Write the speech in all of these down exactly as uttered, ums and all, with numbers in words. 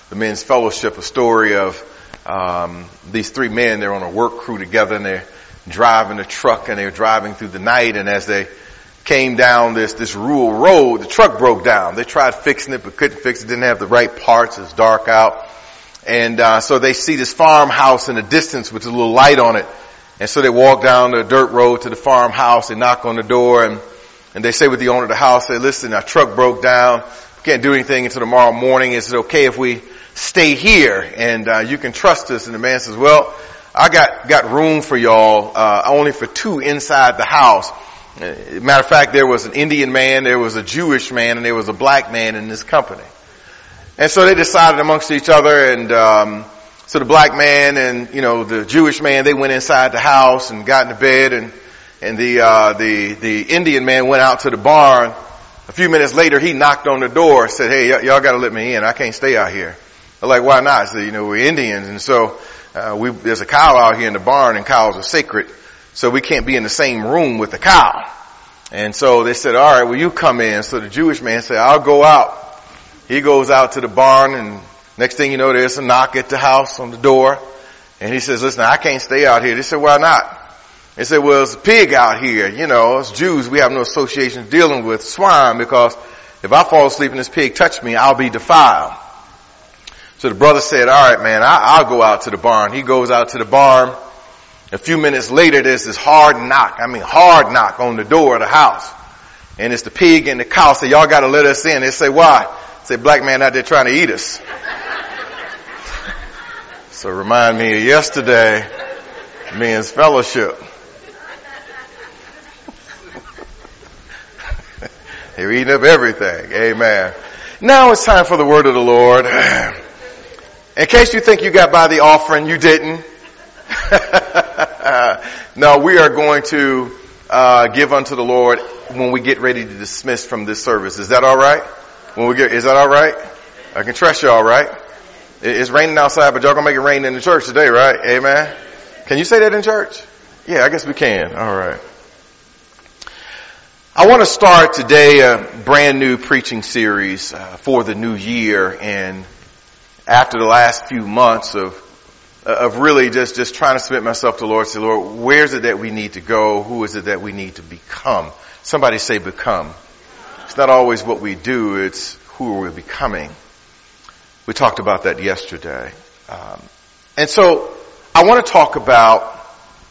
the men's fellowship a story of um, these three men. They're on a work crew together, and they're driving a truck, and they're driving through the night. And as they came down this this rural road, the truck broke down. They tried fixing it, but couldn't fix it. Didn't have the right parts. It's dark out, and uh, so they see this farmhouse in the distance with a little light on it. And so they walk down the dirt road to the farmhouse. They knock on the door, and and they say with the owner of the house, "Say, listen, our truck broke down. We can't do anything until tomorrow morning. Is it okay if we stay here and uh, you can trust us?" And the man says, "Well, I got got room for y'all, uh, only for two inside the house." Uh, matter of fact, there was an Indian man, there was a Jewish man, and there was a black man in this company. And so they decided amongst each other, and um, so the black man and, you know, the Jewish man, they went inside the house and got into bed, and and the uh, the the Indian man went out to the barn. A few minutes later, he knocked on the door, said, "Hey, y- y'all got to let me in. I can't stay out here." They're like, "Why not?" I said, "You know, we're Indians, and so uh, we there's a cow out here in the barn, and cows are sacred, so we can't be in the same room with the cow." And so they said, "All right, well, you come in." So the Jewish man said, "I'll go out." He goes out to the barn, and next thing you know, there's a knock at the house on the door. And he says, "Listen, I can't stay out here." They said, "Why not?" They said, "Well, there's a pig out here. You know, as Jews, we have no association dealing with swine, because if I fall asleep and this pig touch me, I'll be defiled." So the brother said, "All right, man, I, I'll go out to the barn." He goes out to the barn. A few minutes later, there's this hard knock. I mean, hard knock on the door of the house. And it's the pig and the cow. Say, "Y'all got to let us in." They say, "Why?" Say, "Black man out there trying to eat us." So remind me of yesterday, men's fellowship. They're eating up everything. Amen. Now it's time for the word of the Lord. In case you think you got by the offering, you didn't. No, we are going to uh, give unto the Lord when we get ready to dismiss from this service. Is that all right? When we get, is that all right? I can trust y'all, right? It's raining outside, but y'all gonna make it rain in the church today, right? Amen. Can you say that in church? Yeah, I guess we can. All right. I want to start today a brand new preaching series uh, for the new year, and after the last few months of of really just, just trying to submit myself to the Lord, say, "Lord, where is it that we need to go? Who is it that we need to become?" Somebody say become. It's not always what we do, it's who are we becoming. We talked about that yesterday. Um, and so I want to talk about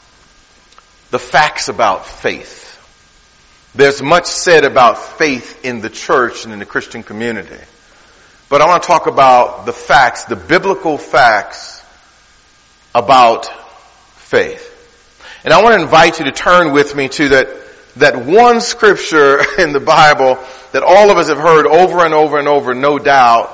the facts about faith. There's much said about faith in the church and in the Christian community. But I want to talk about the facts, the biblical facts about faith. And I want to invite you to turn with me to that, that one scripture in the Bible that all of us have heard over and over and over, no doubt.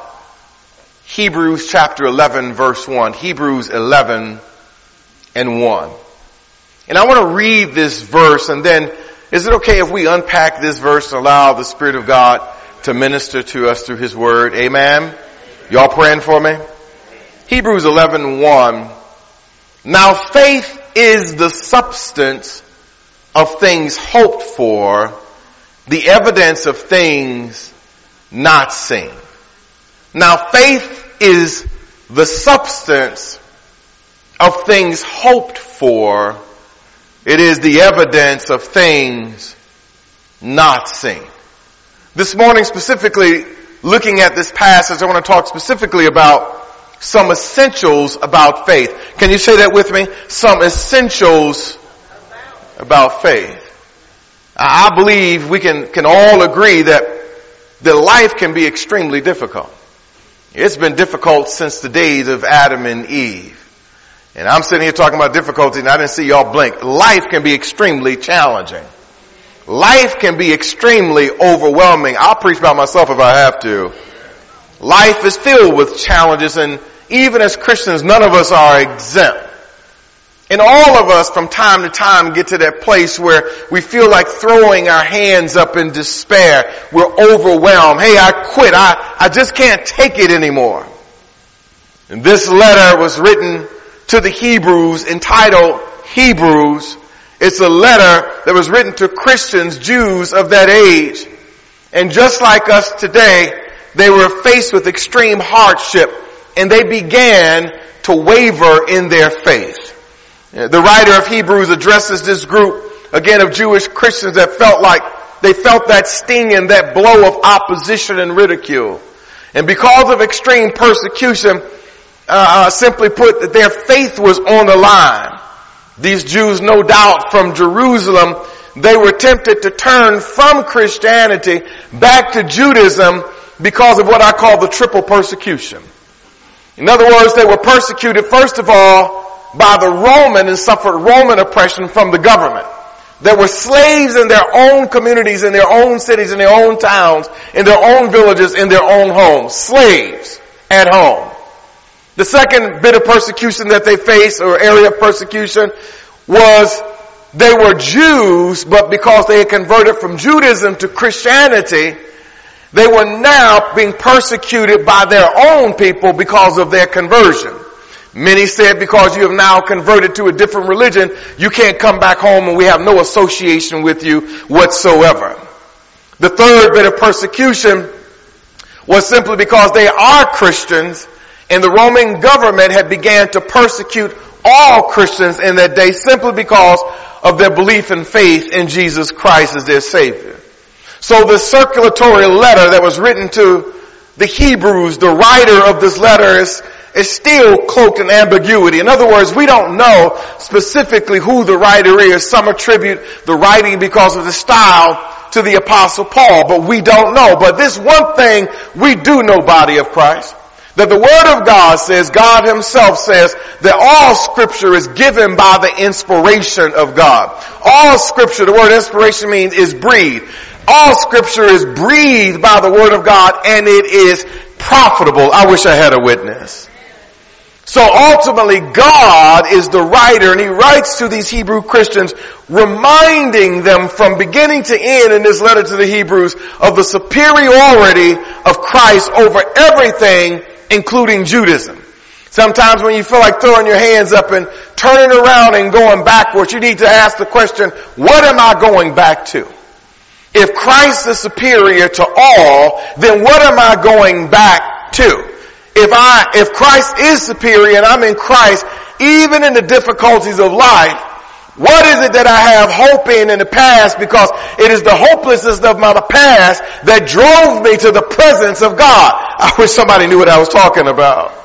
Hebrews chapter eleven, verse one. Hebrews eleven and one. And I want to read this verse, and then is it okay if we unpack this verse and allow the Spirit of God to minister to us through His Word? Amen? Y'all praying for me? Hebrews eleven one. Now faith is the substance of things hoped for, the evidence of things not seen. Now faith is the substance of things hoped for. It is the evidence of things not seen. This morning specifically, looking at this passage, I want to talk specifically about some essentials about faith. Can you say that with me? Some essentials about faith. I believe we can, can all agree that, that life can be extremely difficult. It's been difficult since the days of Adam and Eve. And I'm sitting here talking about difficulty, and I didn't see y'all blink. Life can be extremely challenging. Life can be extremely overwhelming. I'll preach about myself if I have to. Life is filled with challenges, and even as Christians, none of us are exempt. And all of us from time to time get to that place where we feel like throwing our hands up in despair. We're overwhelmed. Hey, I quit. I, I just can't take it anymore. And this letter was written to the Hebrews, entitled Hebrews. It's a letter that was written to Christians, Jews of that age. And just like us today, they were faced with extreme hardship. and they began to waver in their faith. The writer of Hebrews addresses this group, again, of Jewish Christians that felt like they felt that sting and that blow of opposition and ridicule. And because of extreme persecution, uh, simply put, their faith was on the line. These Jews, no doubt, from Jerusalem, they were tempted to turn from Christianity back to Judaism because of what I call the triple persecution. In other words, they were persecuted, first of all, by the Roman and suffered Roman oppression from the government. There were slaves in their own communities, in their own cities, in their own towns, in their own villages, in their own homes. Slaves at home. The second bit of persecution that they faced, or area of persecution, was they were Jews, but because they had converted from Judaism to Christianity, they were now being persecuted by their own people because of their conversion. Many said because you have now converted to a different religion, you can't come back home and we have no association with you whatsoever. The third bit of persecution was simply because they are Christians and the Roman government had began to persecute all Christians in that day simply because of their belief and faith in Jesus Christ as their Savior. So the circulatory letter that was written to the Hebrews, the writer of this letter is is still cloaked in ambiguity. In other words, we don't know specifically who the writer is. Some attribute the writing because of the style to the Apostle Paul, but we don't know. But this one thing we do know, body of Christ, that the Word of God says, God Himself says, that all Scripture is given by the inspiration of God. All Scripture, the word inspiration means is breathed. All Scripture is breathed by the Word of God, and it is profitable. I wish I had a witness. So ultimately, God is the writer, and He writes to these Hebrew Christians, reminding them from beginning to end in this letter to the Hebrews of the superiority of Christ over everything, including Judaism. Sometimes when you feel like throwing your hands up and turning around and going backwards, you need to ask the question, what am I going back to? If Christ is superior to all, then what am I going back to? If I, if Christ is superior and I'm in Christ, even in the difficulties of life, what is it that I have hope in in the past? Because it is the hopelessness of my past that drove me to the presence of God. I wish somebody knew what I was talking about.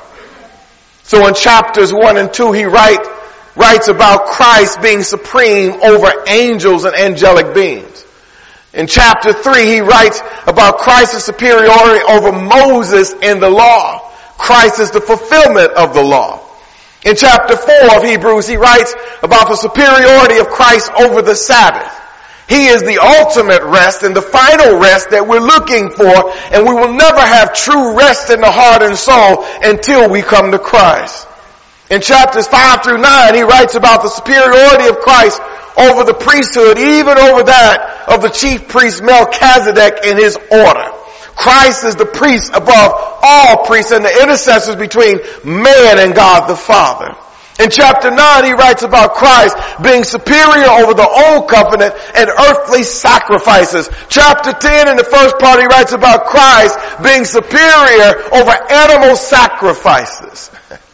So in chapters one and two, he write, writes about Christ being supreme over angels and angelic beings. In chapter three, he writes about Christ's superiority over Moses and the law. Christ is the fulfillment of the law. In chapter four of Hebrews, he writes about the superiority of Christ over the Sabbath. He is the ultimate rest and the final rest that we're looking for, and we will never have true rest in the heart and soul until we come to Christ. In chapters five through nine, he writes about the superiority of Christ over the priesthood, even over that of the chief priest Melchizedek and his order. Christ is the priest above all priests and the intercessors between man and God the Father. In chapter nine, he writes about Christ being superior over the old covenant and earthly sacrifices. Chapter ten, in the first part, he writes about Christ being superior over animal sacrifices.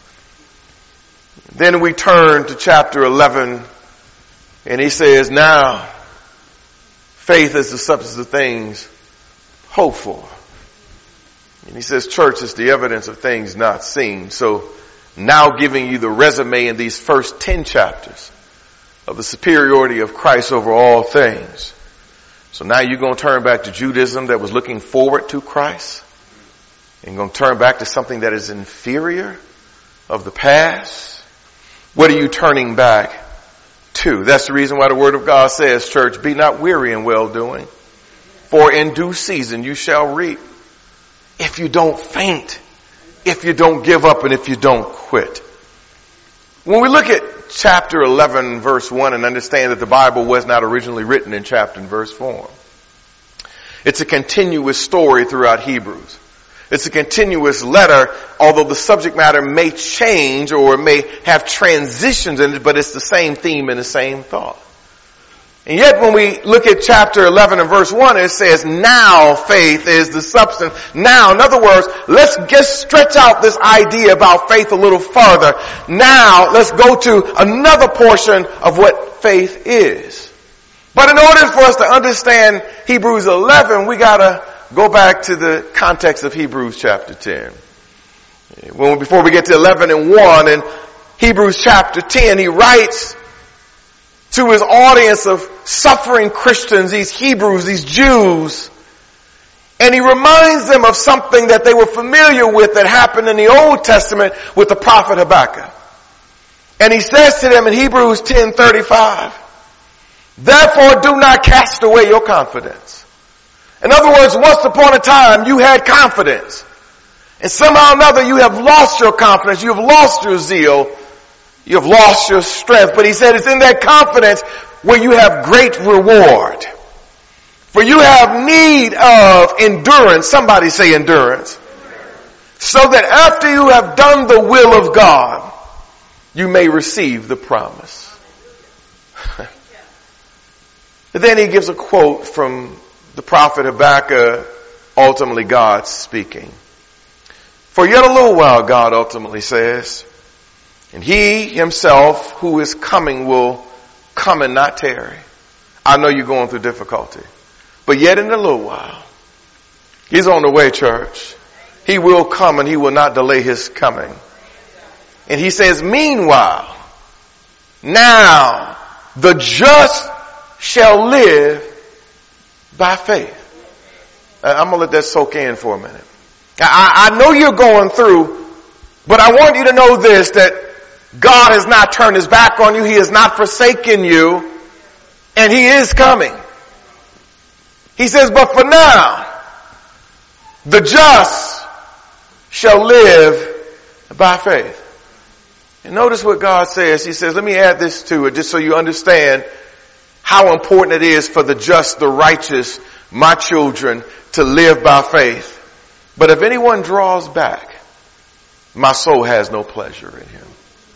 Then we turn to chapter eleven, and he says, now, faith is the substance of things hoped for. And he says, church is the evidence of things not seen. So now giving you the resume in these first ten chapters of the superiority of Christ over all things. So now you're going to turn back to Judaism that was looking forward to Christ. And going to turn back to something that is inferior of the past. What are you turning back to? That's the reason why the Word of God says, church, be not weary in well doing. For in due season you shall reap. If you don't faint, if you don't give up, and if you don't quit. When we look at chapter eleven, verse one, and understand that the Bible was not originally written in chapter and verse form, it's a continuous story throughout Hebrews. It's a continuous letter, although the subject matter may change or may have transitions in it, but it's the same theme and the same thought. And yet when we look at chapter eleven and verse one, it says, now faith is the substance. Now, in other words, let's just stretch out this idea about faith a little farther. Now, let's go to another portion of what faith is. But in order for us to understand Hebrews eleven, we gotta go back to the context of Hebrews chapter ten. When, before we get to eleven and one, in Hebrews chapter ten, he writes to his audience of suffering Christians, these Hebrews, these Jews, and he reminds them of something that they were familiar with that happened in the Old Testament with the prophet Habakkuk. And he says to them in Hebrews ten thirty-five, therefore do not cast away your confidence. In other words, once upon a time you had confidence, and somehow or another you have lost your confidence, you have lost your zeal, you have lost your strength. But he said it's in that confidence where you have great reward. For you have need of endurance. Somebody say endurance. So that after you have done the will of God, you may receive the promise. But then he gives a quote from the prophet Habakkuk, ultimately God speaking. For yet a little while, God ultimately says, and he himself who is coming will come and not tarry. I know you're going through difficulty, but yet in a little while, he's on the way, church. He will come and he will not delay his coming. And he says, meanwhile, now the just shall live by faith. I'm going to let that soak in for a minute. I, I know you're going through, but I want you to know this, that God has not turned his back on you. He has not forsaken you. And he is coming. He says, but for now, the just shall live by faith. And notice what God says. He says, let me add this to it just so you understand how important it is for the just, the righteous, my children, to live by faith. But if anyone draws back, my soul has no pleasure in him.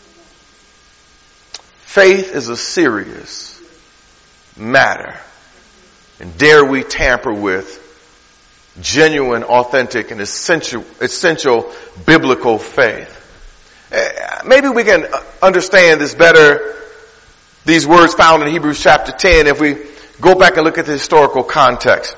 Faith is a serious matter. And dare we tamper with genuine, authentic, and essential, essential biblical faith. Maybe we can understand this better, these words found in Hebrews chapter ten, if we go back and look at the historical context.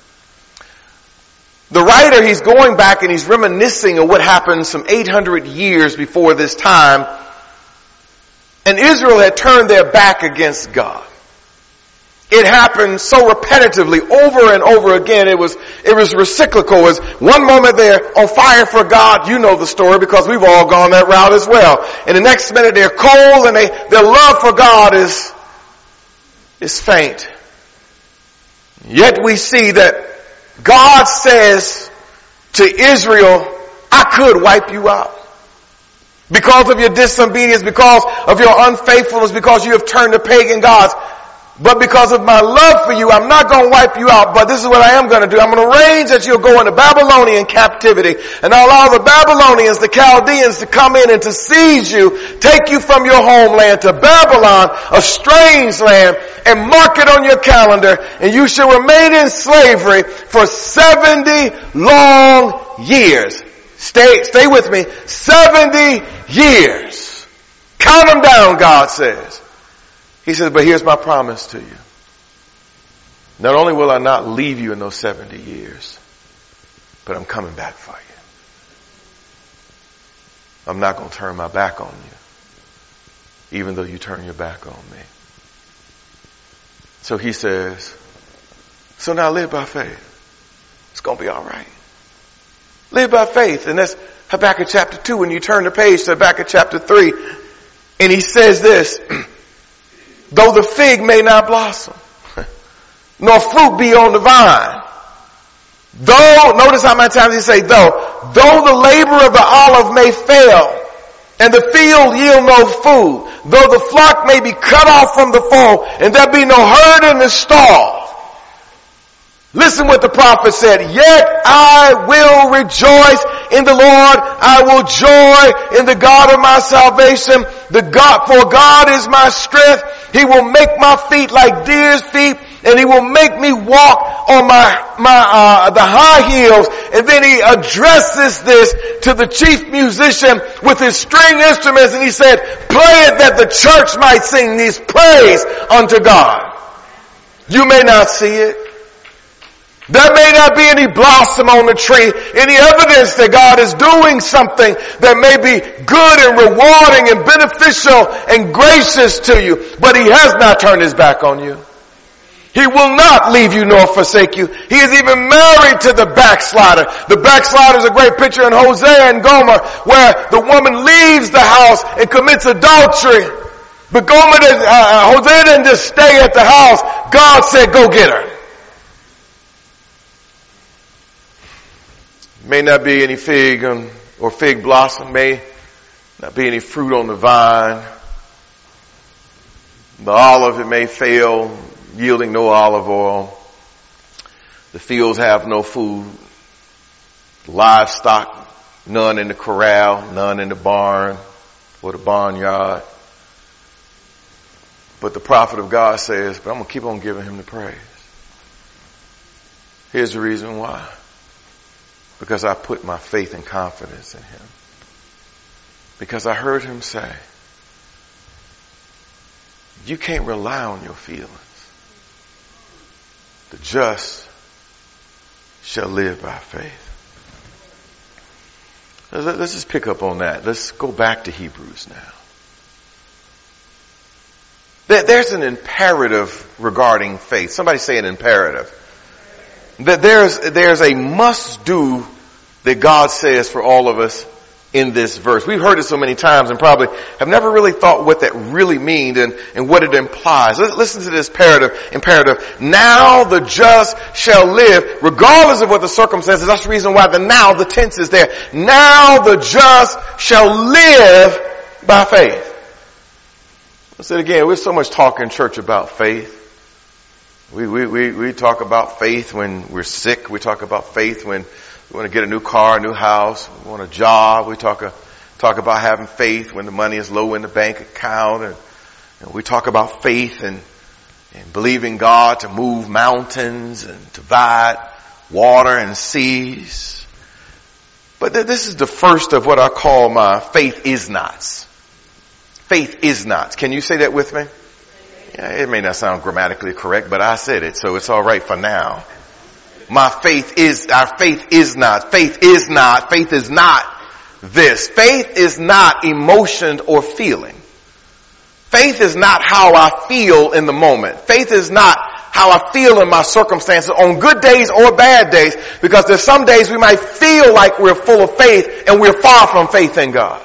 The writer, he's going back and he's reminiscing of what happened some eight hundred years before this time. And Israel had turned their back against God. It happened so repetitively over and over again. It was, it was cyclical. It was one moment they're on fire for God. You know the story because we've all gone that route as well. And the next minute they're cold and they, their love for God is, is faint. Yet we see that God says to Israel, I could wipe you out. Because of your disobedience, because of your unfaithfulness, because you have turned to pagan gods. But because of my love for you, I'm not going to wipe you out. But this is what I am going to do. I'm going to arrange that you'll go into Babylonian captivity. And I'll allow the Babylonians, the Chaldeans, to come in and to seize you, take you from your homeland to Babylon, a strange land, and mark it on your calendar. And you shall remain in slavery for seventy long years. Stay, stay with me. seventy years. Count them down, God says. He says, but here's my promise to you. Not only will I not leave you in those seventy years, but I'm coming back for you. I'm not going to turn my back on you, even though you turn your back on me. So he says, so now live by faith. It's going to be all right. Live by faith. And that's Habakkuk chapter two. When you turn the page to Habakkuk chapter three, and he says this, though the fig may not blossom, nor fruit be on the vine, though, notice how many times he say though, though the labor of the olive may fail, and the field yield no food, though the flock may be cut off from the fold, and there be no herd in the stall. Listen what the prophet said, yet I will rejoice in the Lord, I will joy in the God of my salvation. The God, for God is my strength. He will make my feet like deer's feet, and he will make me walk on my, my, uh, the high heels. And then he addresses this to the chief musician with his string instruments, and he said, play it that the church might sing these praise unto God. You may not see it. There may not be any blossom on the tree, any evidence that God is doing something that may be good and rewarding and beneficial and gracious to you, but he has not turned his back on you. He will not leave you nor forsake you. He is even married to the backslider. The backslider is a great picture in Hosea and Gomer, where the woman leaves the house and commits adultery. But Gomer, uh, Hosea didn't just stay at the house. God said, go get her. May not be any fig or fig blossom. May not be any fruit on the vine. The olive, it may fail, yielding no olive oil. The fields have no food. Livestock, none in the corral, none in the barn or the barnyard. But the prophet of God says, but I'm going to keep on giving him the praise. Here's the reason why. Because I put my faith and confidence in him. Because I heard him say, you can't rely on your feelings. The just shall live by faith. Let's just pick up on that. Let's go back to Hebrews now. There's an imperative regarding faith. Somebody say an imperative. That there's, there's a must do that God says for all of us in this verse. We've heard it so many times and probably have never really thought what that really means and, and what it implies. Listen to this imperative, imperative. Now the just shall live, regardless of what the circumstances. That's the reason why the now, the tense is there. Now the just shall live by faith. I said again, we're so much talk in church about faith. We, we, we, we talk about faith when we're sick. We talk about faith when we want to get a new car, a new house. We want a job. We talk, a, talk about having faith when the money is low in the bank account. And, and we talk about faith and, and believing God to move mountains and to divide water and seas. But th- this is the first of what I call my faith is nots. Faith is nots. Can you say that with me? Yeah, it may not sound grammatically correct, but I said it, so it's all right for now. My faith is, our faith is not, faith is not, faith is not this. Faith is not emotion or feeling. Faith is not how I feel in the moment. Faith is not how I feel in my circumstances on good days or bad days, because there's some days we might feel like we're full of faith and we're far from faith in God.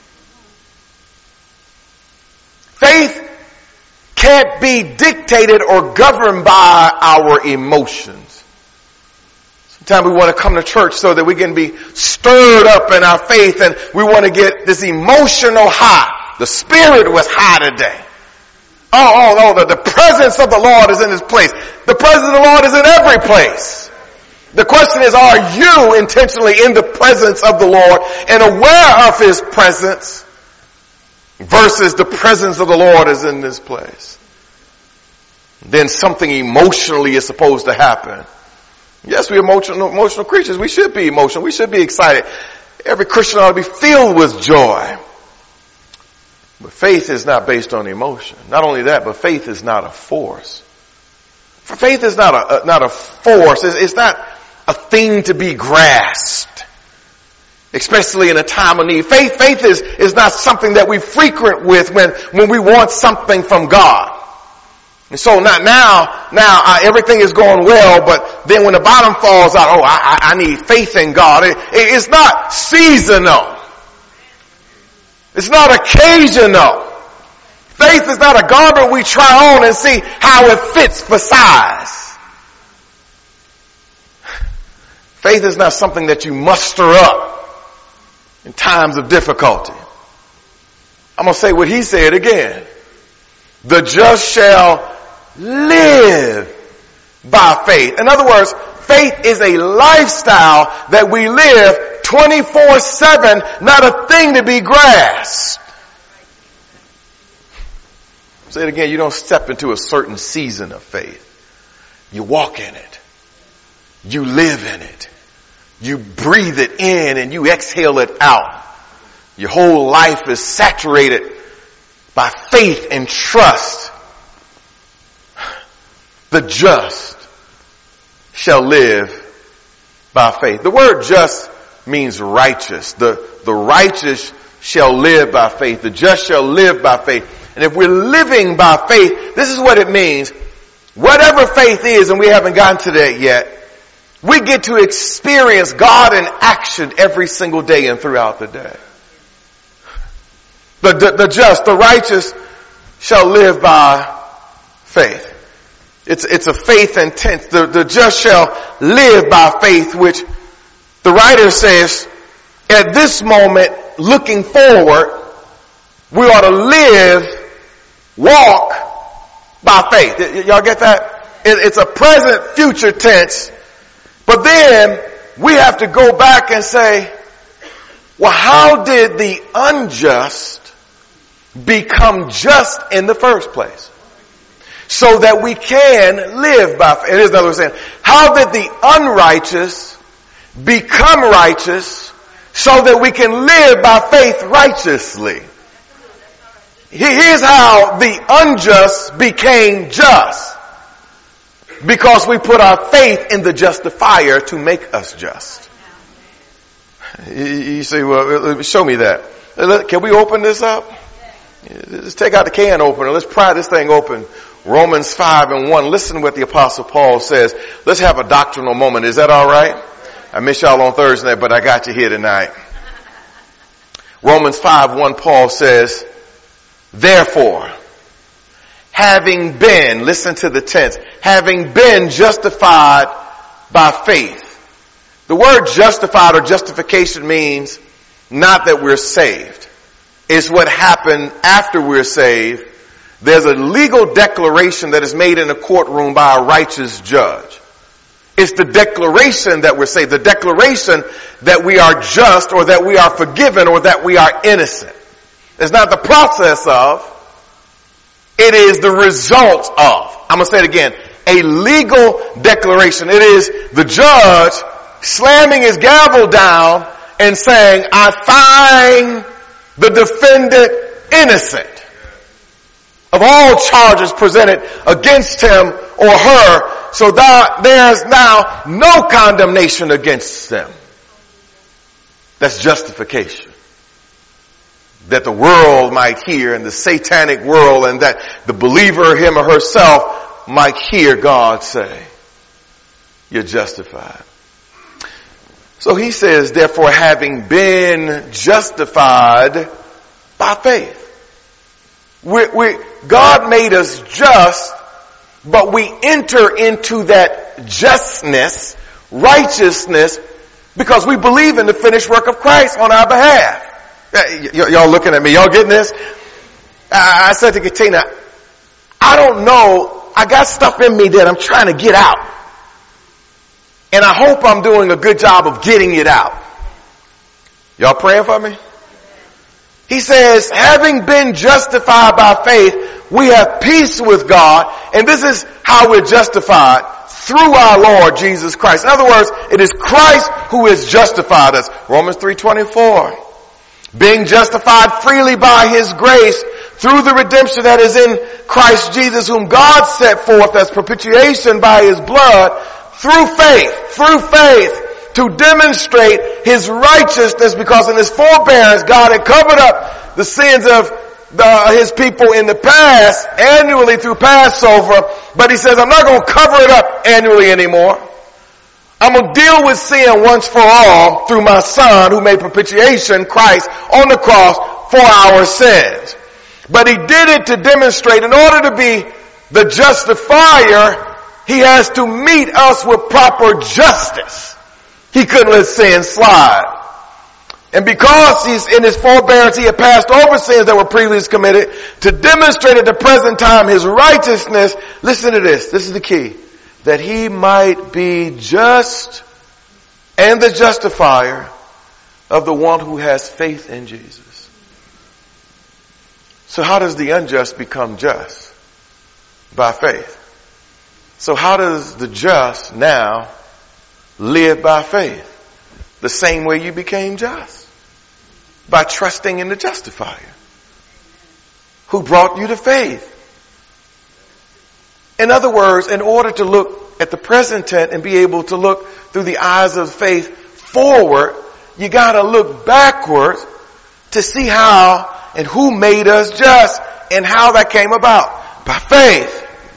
Faith can't be dictated or governed by our emotions. Sometimes we want to come to church so that we can be stirred up in our faith and we want to get this emotional high. The spirit was high today. Oh, oh, oh, the, the presence of the Lord is in this place. The presence of the Lord is in every place. The question is, are you intentionally in the presence of the Lord and aware of his presence? Versus the presence of the Lord is in this place. Then something emotionally is supposed to happen. Yes, we're emotional, emotional creatures. We should be emotional. We should be excited. Every Christian ought to be filled with joy. But faith is not based on emotion. Not only that, but faith is not a force. For faith is not a, not a force. It's, it's not a thing to be grasped. Especially in a time of need. Faith, faith is, is not something that we frequent with when, when we want something from God. And so not now, now uh, everything is going well, but then when the bottom falls out, oh, I, I need faith in God. It, it, it's not seasonal. It's not occasional. Faith is not a garment we try on and see how it fits for size. Faith is not something that you muster up in times of difficulty. I'm going to say what he said again. The just shall live by faith. In other words, faith is a lifestyle that we live twenty-four seven, not a thing to be grasped. Say it again. You don't step into a certain season of faith. You walk in it. You live in it. You breathe it in and you exhale it out. Your whole life is saturated by faith and trust. The just shall live by faith. The word just means righteous. The, the righteous shall live by faith. The just shall live by faith. And if we're living by faith, this is what it means. Whatever faith is, and we haven't gotten to that yet, we get to experience God in action every single day and throughout the day. The, the, the just, the righteous shall live by faith. It's, it's a faith intense. The, the just shall live by faith, which the writer says, at this moment, looking forward, we ought to live, walk by faith. Y- y'all get that? It, it's a present future tense. But then we have to go back and say, well, how did the unjust become just in the first place? So that we can live by faith. It is another way of saying, how did the unrighteous become righteous so that we can live by faith righteously? Here's how the unjust became just. Because we put our faith in the justifier to make us just. You say, well, show me that. Can we open this up? Let's take out the can opener. Let's pry this thing open. Romans five and one. Listen to what the Apostle Paul says. Let's have a doctrinal moment. Is that all right? I miss y'all on Thursday, but I got you here tonight. Romans five one, Paul says, therefore, having been, listen to the tense, having been justified by faith. The word justified or justification means not that we're saved. It's what happened after we're saved. There's a legal declaration that is made in a courtroom by a righteous judge. It's the declaration that we're saved, the declaration that we are just or that we are forgiven or that we are innocent. It's not the process of, it is the result of. I'm going to say it again. A legal declaration. It is the judge slamming his gavel down and saying, I find the defendant innocent of all charges presented against him or her, so that there's now no condemnation against them. That's justification. That the world might hear, and the satanic world, and that the believer, him or herself, might hear God say, you're justified. So he says, therefore, having been justified by faith. We, we, God made us just, but we enter into that justness, righteousness, because we believe in the finished work of Christ on our behalf. Y- y- y'all looking at me, y'all getting this? I, I said to Katina, I don't know, I got stuff in me that I'm trying to get out. And I hope I'm doing a good job of getting it out. Y'all praying for me? He says, having been justified by faith, we have peace with God. And this is how we're justified, through our Lord Jesus Christ. In other words, it is Christ who has justified us. Romans three twenty-four. Being justified freely by his grace through the redemption that is in Christ Jesus, whom God set forth as propitiation by his blood, through faith, through faith, to demonstrate his righteousness, because in his forbearance God had covered up the sins of the, his people in the past, annually through Passover. But he says, I'm not going to cover it up annually anymore. I'm going to deal with sin once for all through my Son who made propitiation, Christ, on the cross for our sins. But he did it to demonstrate, in order to be the justifier, he has to meet us with proper justice. He couldn't let sin slide. And because he's in his forbearance, he had passed over sins that were previously committed to demonstrate at the present time his righteousness. Listen to this. This is the key. That he might be just and the justifier of the one who has faith in Jesus. So how does the unjust become just? By faith. So how does the just now live by faith? The same way you became just. By trusting in the justifier who brought you to faith. In other words, in order to look at the present tense and be able to look through the eyes of faith forward, you got to look backwards to see how and who made us just and how that came about. By faith.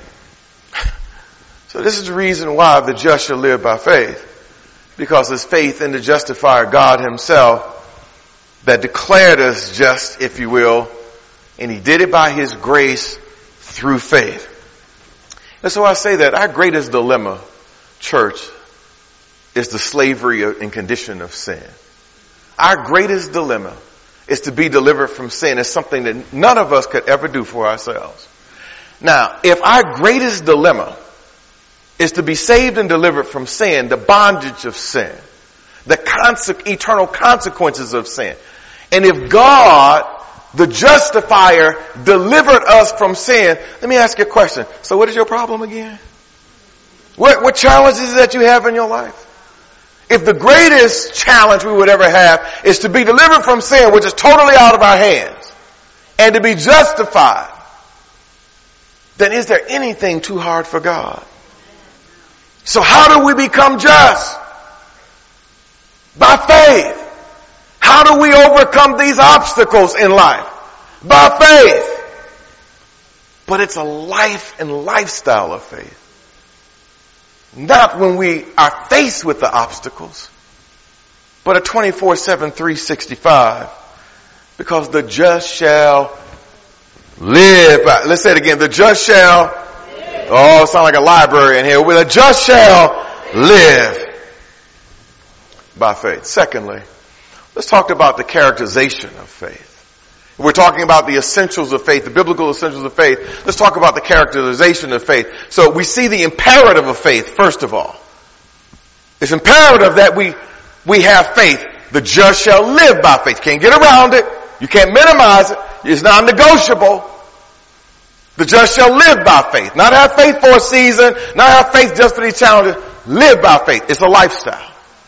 So this is the reason why the just shall live by faith. Because it's faith in the justifier, God himself, that declared us just, if you will, and he did it by his grace through faith. And so I say that our greatest dilemma, church, is the slavery and condition of sin. Our greatest dilemma is to be delivered from sin. It's something that none of us could ever do for ourselves. Now, if our greatest dilemma is to be saved and delivered from sin, the bondage of sin, the conse- eternal consequences of sin, and if God, the justifier, delivered us from sin, let me ask you a question. So what is your problem again? What, what challenges that you have in your life? If the greatest challenge we would ever have is to be delivered from sin, which is totally out of our hands, and to be justified, then is there anything too hard for God? So how do we become just? By faith. How do we overcome these obstacles in life? By faith. But it's a life and lifestyle of faith. Not when we are faced with the obstacles, but a twenty-four seven, three sixty-five. Because the just shall live by. Let's say it again. The just shall live. Oh, it sounds like a library in here. Well, the just shall live by faith. Secondly, let's talk about the characterization of faith. We're talking about the essentials of faith, the biblical essentials of faith. Let's talk about the characterization of faith. So we see the imperative of faith, first of all. It's imperative that we, we have faith. The just shall live by faith. Can't get around it. You can't minimize it. It's non-negotiable. The just shall live by faith. Not have faith for a season, not have faith just for these challenges. Live by faith. It's a lifestyle.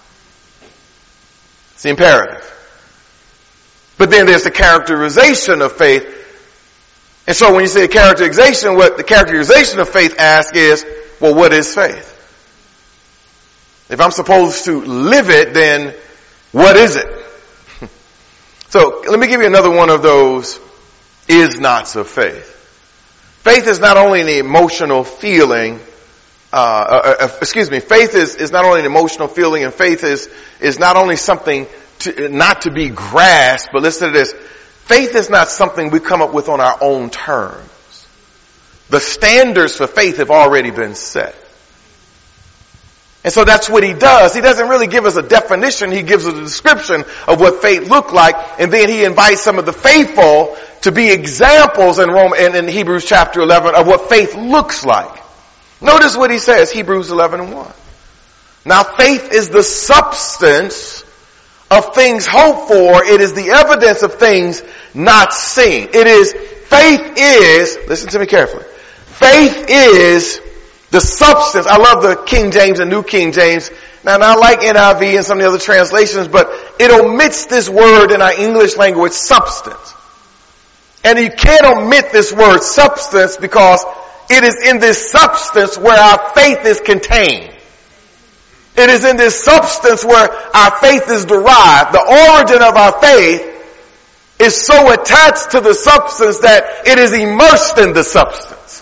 It's the imperative. But then there's the characterization of faith. And so when you say characterization, what the characterization of faith asks is, well, what is faith? If I'm supposed to live it, then what is it? So let me give you another one of those is nots of faith. Faith is not only an emotional feeling, uh, uh, uh excuse me, faith is, is not only an emotional feeling, and faith is, is not only something To, not to be grasped, but listen to this. Faith is not something we come up with on our own terms. The standards for faith have already been set. And so that's what he does. He doesn't really give us a definition. He gives us a description of what faith looked like. And then he invites some of the faithful to be examples in Rome and in Hebrews chapter eleven of what faith looks like. Notice what he says, Hebrews eleven and one. Now faith is the substance of things hoped for. It is the evidence of things not seen. It is, faith is, listen to me carefully. Faith is the substance. I love the King James and New King James. Now, I like N I V and some of the other translations, but it omits this word in our English language, substance. And you can't omit this word substance because it is in this substance where our faith is contained. It is in this substance where our faith is derived. The origin of our faith is so attached to the substance that it is immersed in the substance.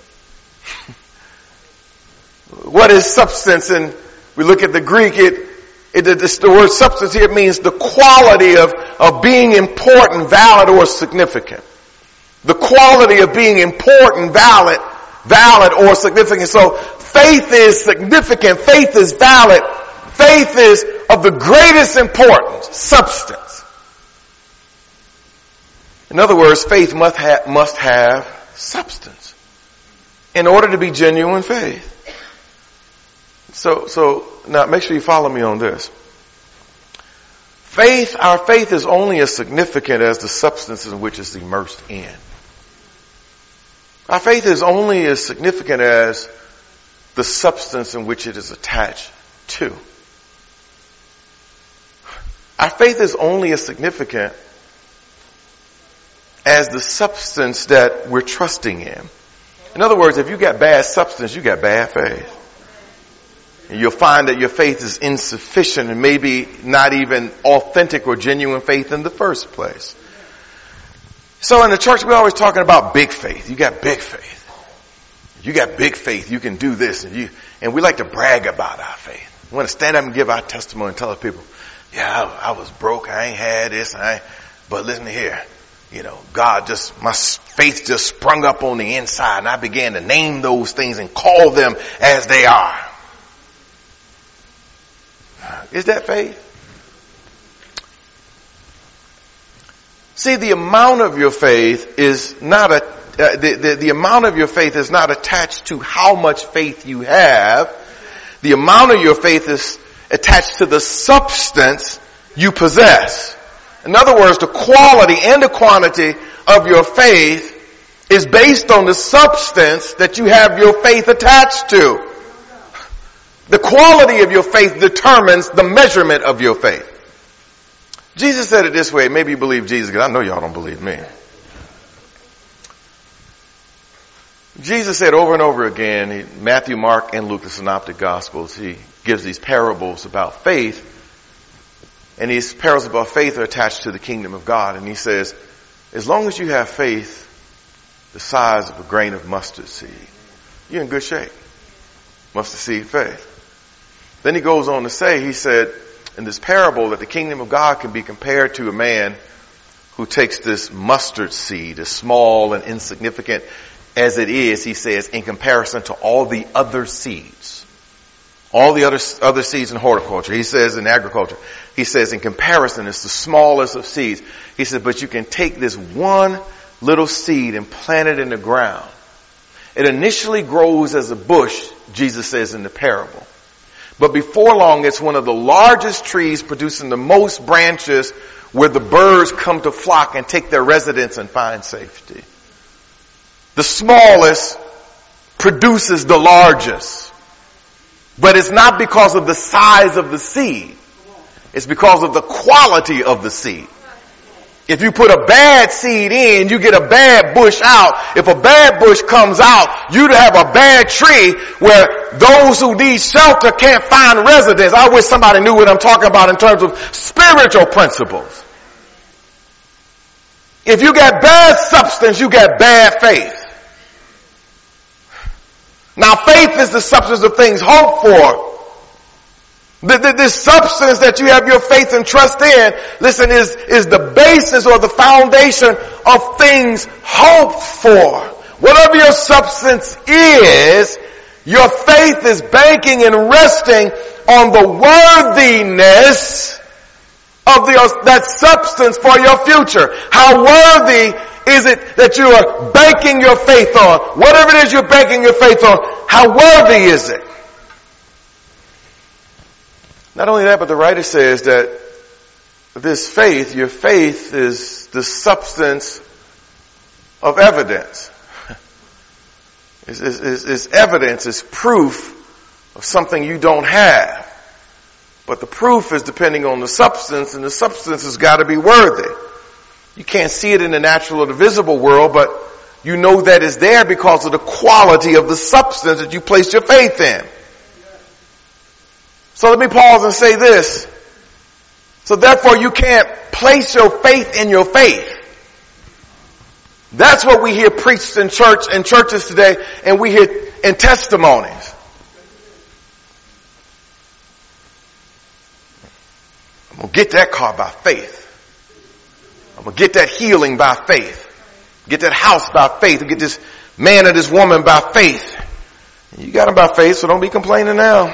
What is substance? And we look at the Greek, it, it, it's the word substance here means the quality of, of being important, valid, or significant. The quality of being important, valid, valid, or significant. So faith is significant. Faith is valid. Faith is of the greatest importance. Substance. In other words, faith must have, must have substance in order to be genuine faith. So, so now make sure you follow me on this. Faith, our faith is only as significant as the substance in which it's immersed in. Our faith is only as significant as the substance in which it is attached to. Our faith is only as significant as the substance that we're trusting in. In other words, if you got bad substance, you got bad faith. And you'll find that your faith is insufficient and maybe not even authentic or genuine faith in the first place. So in the church, we're always talking about big faith. You got big faith. You got big faith. You can do this. And you, and we like to brag about our faith. We want to stand up and give our testimony and tell other people, yeah, I, I was broke. I ain't had this. I ain't, but listen here. You know, God just, my faith just sprung up on the inside and I began to name those things and call them as they are. Is that faith? See, the amount of your faith is not a, uh, the, the, the amount of your faith is not attached to how much faith you have. The amount of your faith is attached to the substance you possess. In other words, the quality and the quantity of your faith is based on the substance that you have your faith attached to. The quality of your faith determines the measurement of your faith. Jesus said it this way. Maybe you believe Jesus, because I know y'all don't believe me. Jesus said over and over again, in Matthew, Mark, and Luke, the synoptic gospels, he gives these parables about faith. And these parables about faith are attached to the kingdom of God. And he says, as long as you have faith the size of a grain of mustard seed, you're in good shape. Mustard seed faith. Then he goes on to say, he said in this parable that the kingdom of God can be compared to a man who takes this mustard seed, as small and insignificant as it is, he says, in comparison to all the other seeds. All the other, other seeds in horticulture. He says in agriculture. He says in comparison, it's the smallest of seeds. He said, but you can take this one little seed and plant it in the ground. It initially grows as a bush, Jesus says in the parable. But before long, it's one of the largest trees producing the most branches where the birds come to flock and take their residence and find safety. The smallest produces the largest. But it's not because of the size of the seed. It's because of the quality of the seed. If you put a bad seed in, you get a bad bush out. If a bad bush comes out, you'd have a bad tree where those who need shelter can't find residence. I wish somebody knew what I'm talking about in terms of spiritual principles. If you got bad substance, you got bad faith. Now faith is the substance of things hoped for. This substance that you have your faith and trust in, listen, is, is the basis or the foundation of things hoped for. Whatever your substance is, your faith is banking and resting on the worthiness of the, that substance for your future. How worthy is it that you are banking your faith on? Whatever it is you're banking your faith on, how worthy is it? Not only that, but the writer says that this faith, your faith is the substance of evidence. It's, it's, it's evidence, it's proof of something you don't have. But the proof is depending on the substance, and the substance has got to be worthy. You can't see it in the natural or the visible world, but you know that it's there because of the quality of the substance that you place your faith in. So let me pause and say this. So therefore you can't place your faith in your faith. That's what we hear preached in church and churches today, and we hear in testimonies. I'm going to get that car by faith. I'm going to get that healing by faith. Get that house by faith. Get this man or this woman by faith. You got them by faith, so don't be complaining now.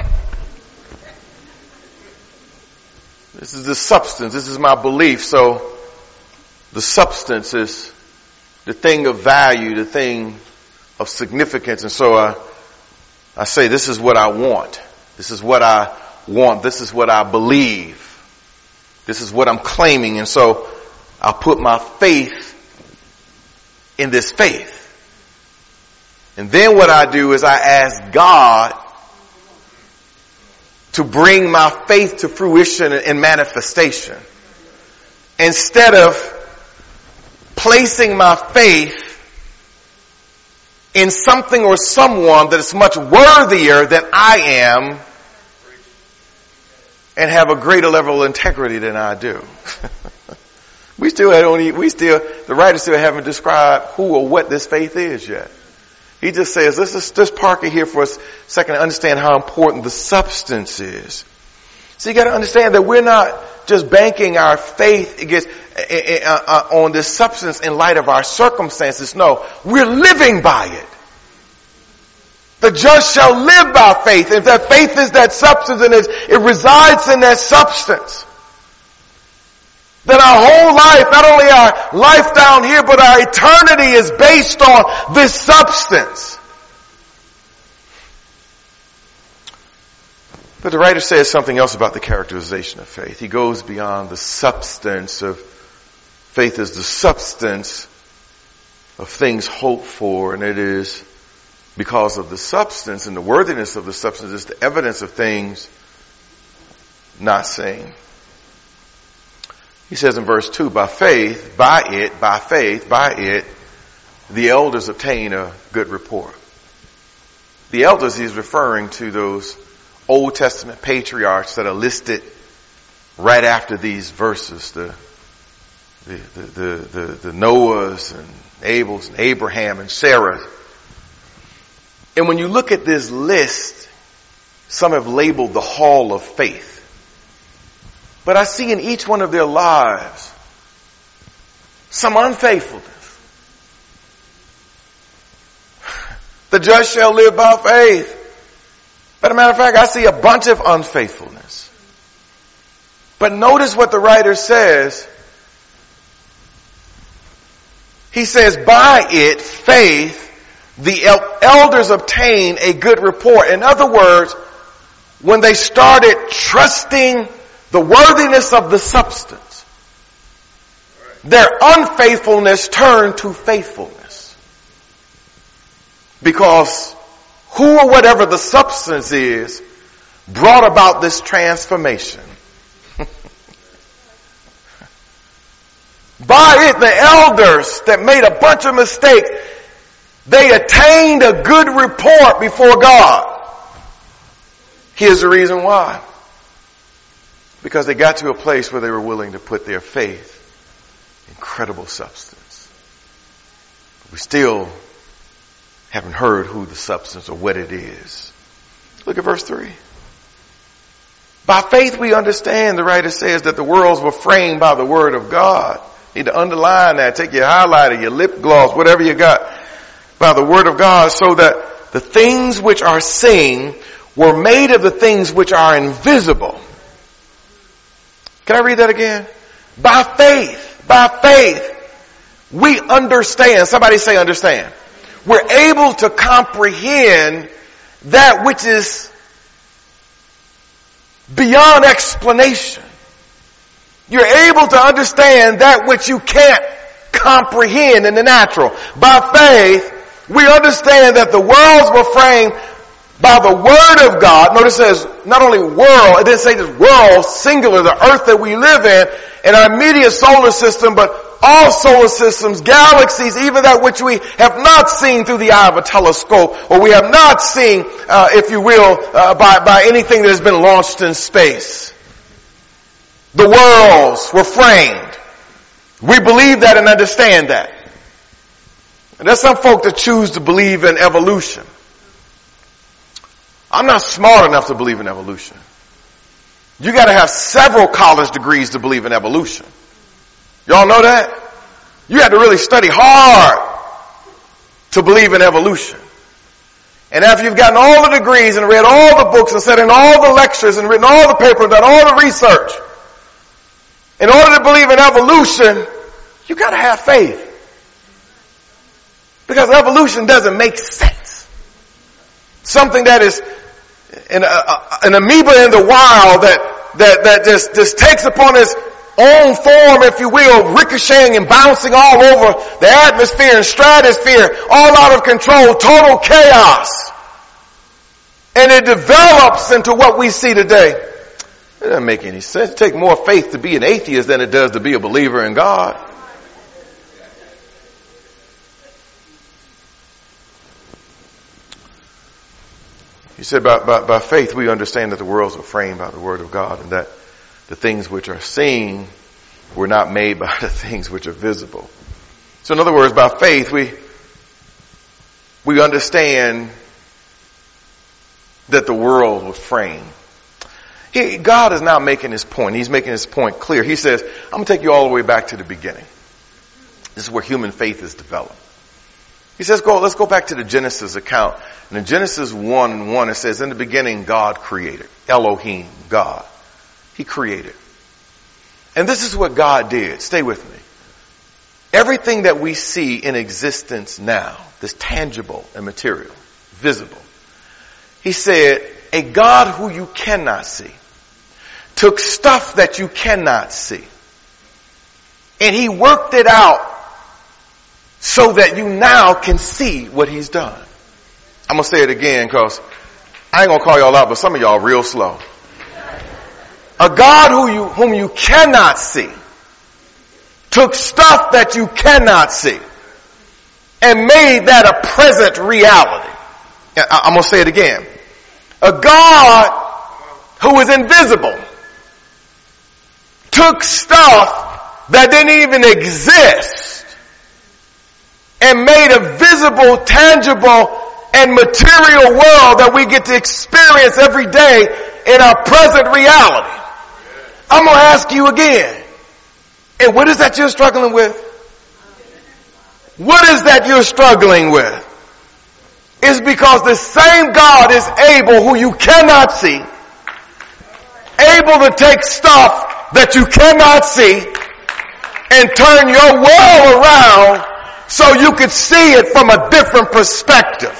This is the substance. This is my belief. So the substance is the thing of value, the thing of significance. And so I, I say, this is what I want. This is what I want. This is what I believe. This is what I'm claiming. And so I'll put my faith in this faith. And then what I do is I ask God to bring my faith to fruition and manifestation. Instead of placing my faith in something or someone that is much worthier than I am and have a greater level of integrity than I do. we still don't, we still, the writer still haven't described who or what this faith is yet. He just says, let's just, just park it here for a second to understand how important the substance is. So you got to understand that we're not just banking our faith against, uh, uh, on this substance in light of our circumstances. No, we're living by it. The just shall live by faith. If that faith is that substance and it resides in that substance, then our whole life, not only our life down here, but our eternity is based on this substance. But the writer says something else about the characterization of faith. He goes beyond the substance of faith is the substance of things hoped for, and it is because of the substance and the worthiness of the substance is the evidence of things not seen. He says in verse two, by faith, by it, by faith, by it, the elders obtain a good report. The elders, he's referring to those Old Testament patriarchs that are listed right after these verses. The, the, the, the, the, the Noahs and Abels and Abraham and Sarah. And when you look at this list, some have labeled the hall of faith. But I see in each one of their lives some unfaithfulness. The just shall live by faith. But as a matter of fact, I see a bunch of unfaithfulness. But notice what the writer says. He says, by it, faith, the elders obtain a good report. In other words, when they started trusting the worthiness of the substance, their unfaithfulness turned to faithfulness. Because who or whatever the substance is brought about this transformation. By it, the elders that made a bunch of mistakes, they attained a good report before God. Here's the reason why. Because they got to a place where they were willing to put their faith in credible substance. We still haven't heard who the substance or what it is. Look at verse three. By faith we understand, the writer says, that the worlds were framed by the word of God. You need to underline that. Take your highlighter, your lip gloss, whatever you got. By the word of God, so that the things which are seen were made of the things which are invisible. Can I read that again? By faith, by faith, we understand. Somebody say understand. We're able to comprehend that which is beyond explanation. You're able to understand that which you can't comprehend in the natural. By faith, we understand that the worlds were framed by the word of God. Notice it says not only world, it didn't say just world, singular, the earth that we live in, and our immediate solar system, but all solar systems, galaxies, even that which we have not seen through the eye of a telescope, or we have not seen, uh, if you will, uh, by, by anything that has been launched in space. The worlds were framed. We believe that and understand that. And there's some folk that choose to believe in evolution. I'm not smart enough to believe in evolution. You got to have several college degrees to believe in evolution. Y'all know that? You have to really study hard to believe in evolution. And after you've gotten all the degrees and read all the books and sat in all the lectures and written all the papers and done all the research, in order to believe in evolution, you got to have faith. Because evolution doesn't make sense. Something that is an, uh, an amoeba in the wild that, that, that just, just takes upon its own form, if you will, ricocheting and bouncing all over the atmosphere and stratosphere, all out of control, total chaos. And it develops into what we see today. It doesn't make any sense. It takes more faith to be an atheist than it does to be a believer in God. He said, by, by, by faith we understand that the worlds are framed by the word of God, and that the things which are seen were not made by the things which are visible. So in other words, by faith we we understand that the world was framed. He, God is now making his point. He's making his point clear. He says, I'm going to take you all the way back to the beginning. This is where human faith is developed. He says, go, let's go back to the Genesis account. And in Genesis one and one, it says, in the beginning, God created. Elohim, God. He created. And this is what God did. Stay with me. Everything that we see in existence now, this tangible and material, visible. He said, a God who you cannot see took stuff that you cannot see, and he worked it out so that you now can see what he's done. I'm going to say it again because I ain't going to call y'all out, but some of y'all real slow. A God who you, whom you cannot see took stuff that you cannot see and made that a present reality. I'm going to say it again. A God who is invisible took stuff that didn't even exist and made a visible, tangible, and material world that we get to experience every day in our present reality. I'm going to ask you again. And what is that you're struggling with? What is that you're struggling with? It's because the same God is able, who you cannot see, able to take stuff that you cannot see and turn your world around so you could see it from a different perspective.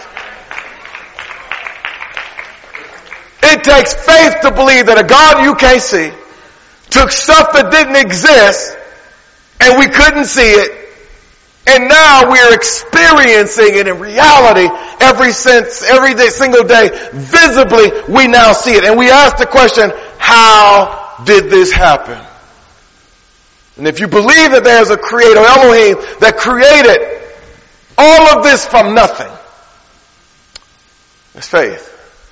It takes faith to believe that a God you can't see took stuff that didn't exist and we couldn't see it, and now we're experiencing it in reality every sense, every day, single day, visibly we now see it. And we ask the question, how did this happen? And if you believe that there's a creator, Elohim, that created all of this from nothing, it's faith.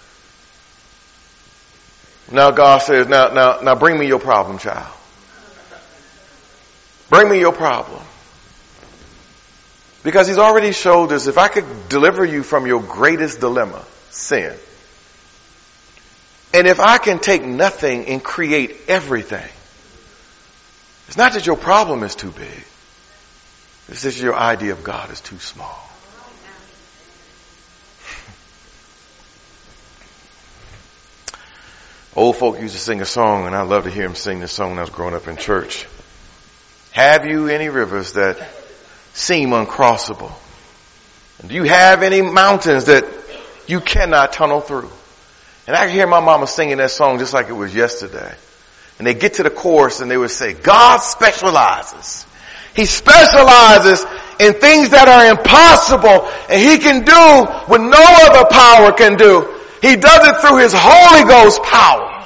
Now God says, now, now, now bring me your problem, child. Bring me your problem. Because he's already showed us, if I could deliver you from your greatest dilemma, sin, and if I can take nothing and create everything, it's not that your problem is too big. It's that your idea of God is too small. Old folk used to sing a song, and I love to hear him sing this song when I was growing up in church. Have you any rivers that seem uncrossable? And do you have any mountains that you cannot tunnel through? And I can hear my mama singing that song just like it was yesterday. And they get to the chorus and they would say, God specializes. He specializes in things that are impossible, and he can do what no other power can do. He does it through his Holy Ghost power.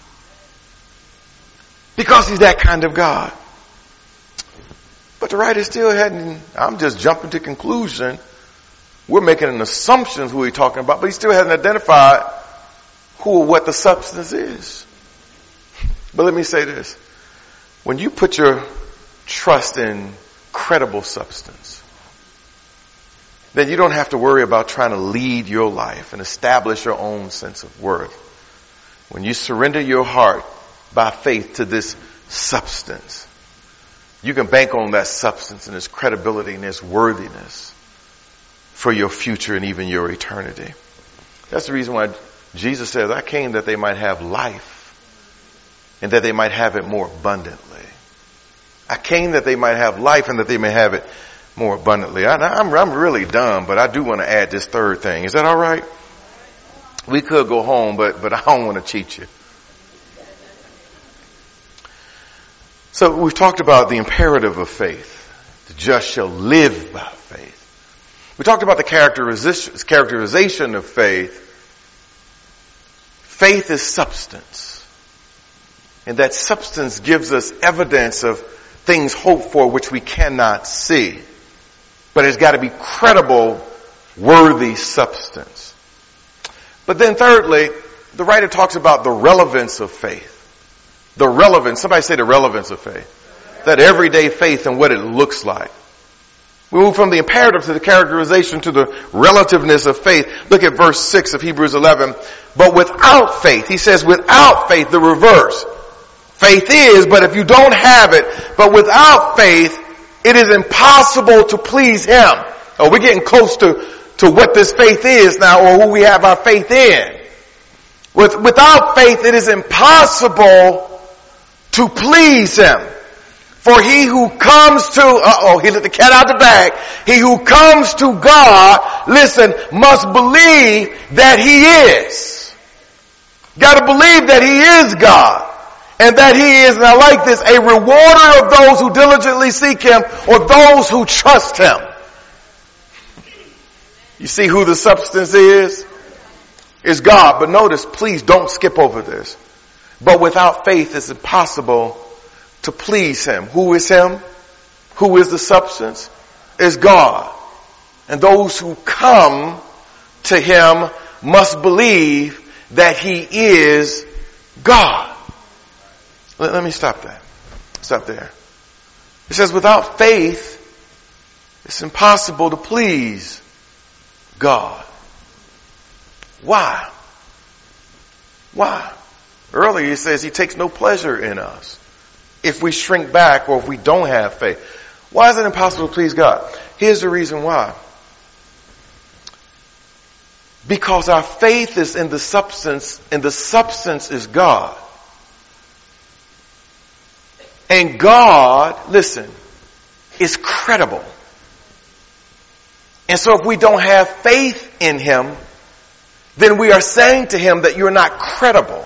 Because he's that kind of God. But the writer still hadn't, I'm just jumping to conclusion. We're making an assumption who he's talking about, but he still hasn't identified who or what the substance is. But let me say this. When you put your trust in credible substance, then you don't have to worry about trying to lead your life and establish your own sense of worth. When you surrender your heart by faith to this substance, you can bank on that substance and its credibility and its worthiness for your future and even your eternity. That's the reason why Jesus says, I came that they might have life and that they might have it more abundantly. I came that they might have life and that they may have it more abundantly. I, I'm, I'm really dumb, but I do want to add this third thing. Is that all right? We could go home, but, but I don't want to cheat you. So we've talked about the imperative of faith. The just shall live by faith. We talked about the characterization of faith. Faith is substance. And that substance gives us evidence of things hoped for which we cannot see. But it's got to be credible, worthy substance. But then thirdly, the writer talks about the relevance of faith. The relevance, somebody say the relevance of faith. That everyday faith and what it looks like. We move from the imperative to the characterization to the relativeness of faith. Look at verse six of Hebrews eleven. But without faith, he says without faith, the reverse. Faith is, but if you don't have it, but without faith, it is impossible to please him. Oh, we're getting close to, to what this faith is now, or who we have our faith in. With, without faith, it is impossible to please him. For he who comes to, uh-oh, he let the cat out the bag. He who comes to God, listen, must believe that he is. Gotta believe that he is God. And that he is, and I like this, a rewarder of those who diligently seek him, or those who trust him. You see who the substance is? Is God. But notice, please don't skip over this. But without faith it's impossible to please him. Who is him? Who is the substance? Is God. And those who come to him must believe that he is God. Let, let me stop that. Stop there. It says without faith it's impossible to please God. Why? Why? Earlier he says he takes no pleasure in us if we shrink back or if we don't have faith. Why is it impossible to please God? Here's the reason why. Because our faith is in the substance, and the substance is God. And God, listen, is credible. And so if we don't have faith in him, then we are saying to him that you're not credible.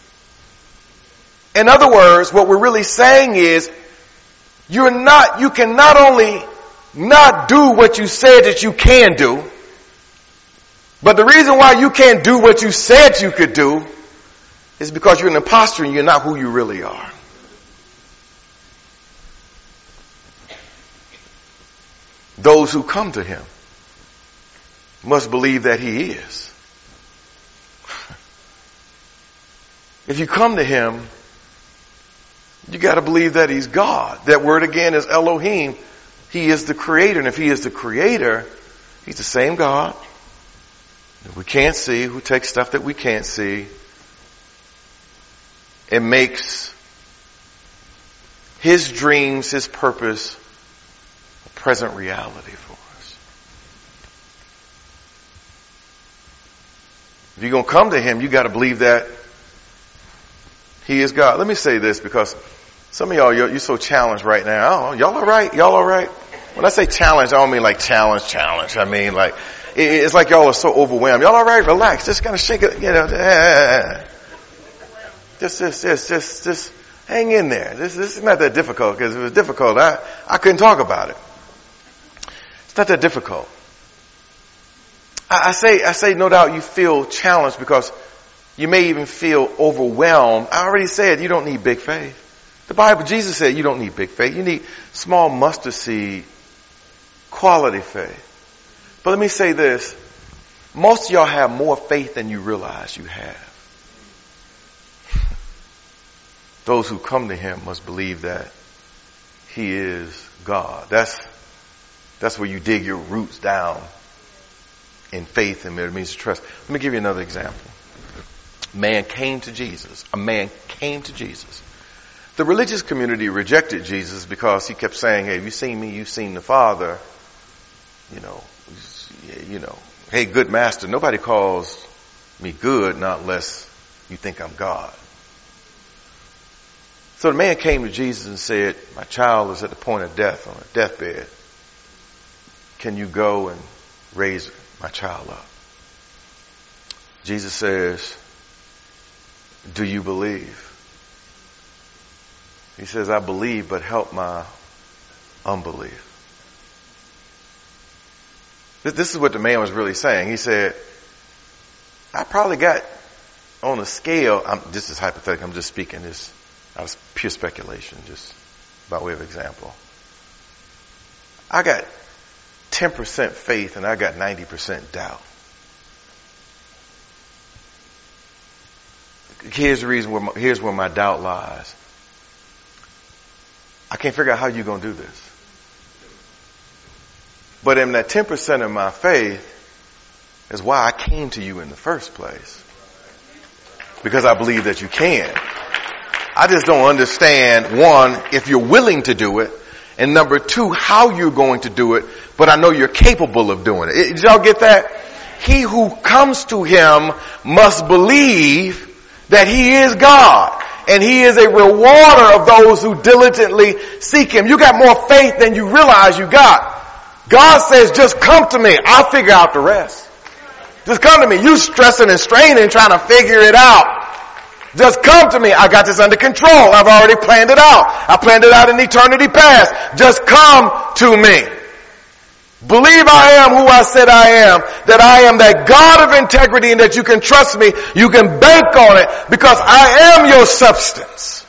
In other words, what we're really saying is, you're not, you can not only not do what you said that you can do, but the reason why you can't do what you said you could do is because you're an imposter and you're not who you really are. Those who come to him must believe that he is. If you come to him, you got to believe that he's God. That word again is Elohim. He is the creator. And if he is the creator, he's the same God that we can't see, who takes stuff that we can't see and makes his dreams, his purpose, a present reality for us. If you're going to come to him, you got to believe that he is God. Let me say this because some of y'all, you're, you're so challenged right now. Oh, y'all all right? Y'all all right? When I say challenge, I don't mean like challenge, challenge. I mean like, it, it's like y'all are so overwhelmed. Y'all all right? Relax. Just kind of shake it, you know. Just, just, just, just, just hang in there. This, this is not that difficult because if it was difficult, I, I couldn't talk about it. It's not that difficult. I, I say, I say no doubt you feel challenged because you may even feel overwhelmed. I already said you don't need big faith. The Bible, Jesus said you don't need big faith. You need small mustard seed, quality faith. But let me say this. Most of y'all have more faith than you realize you have. Those who come to him must believe that he is God. That's, that's where you dig your roots down in faith, and it means to trust. Let me give you another example. Man came to Jesus. A man came to Jesus. The religious community rejected Jesus because he kept saying, hey, you've seen me, you've seen the Father. You know, you know, hey, good master, nobody calls me good not unless you think I'm God. So the man came to Jesus and said, my child is at the point of death, on a deathbed. Can you go and raise my child up? Jesus says, do you believe? He says, I believe, but help my unbelief. This is what the man was really saying. He said, I probably got on a scale, I'm, this is hypothetical, I'm just speaking this out of pure speculation, just by way of example. I got ten percent faith and I got ninety percent doubt. Here's the reason where my, here's where my doubt lies. I can't figure out how you're going to do this. But in that ten percent of my faith is why I came to you in the first place. Because I believe that you can. I just don't understand, one, if you're willing to do it, and number two, how you're going to do it, but I know you're capable of doing it. Did y'all get that? He who comes to him must believe that he is God. And he is a rewarder of those who diligently seek him. You got more faith than you realize you got. God says, just come to me. I'll figure out the rest. Just come to me. You stressing and straining trying to figure it out. Just come to me. I got this under control. I've already planned it out. I planned it out in eternity past. Just come to me. Believe I am who I said I am, that I am that God of integrity and that you can trust me. You can bank on it because I am your substance.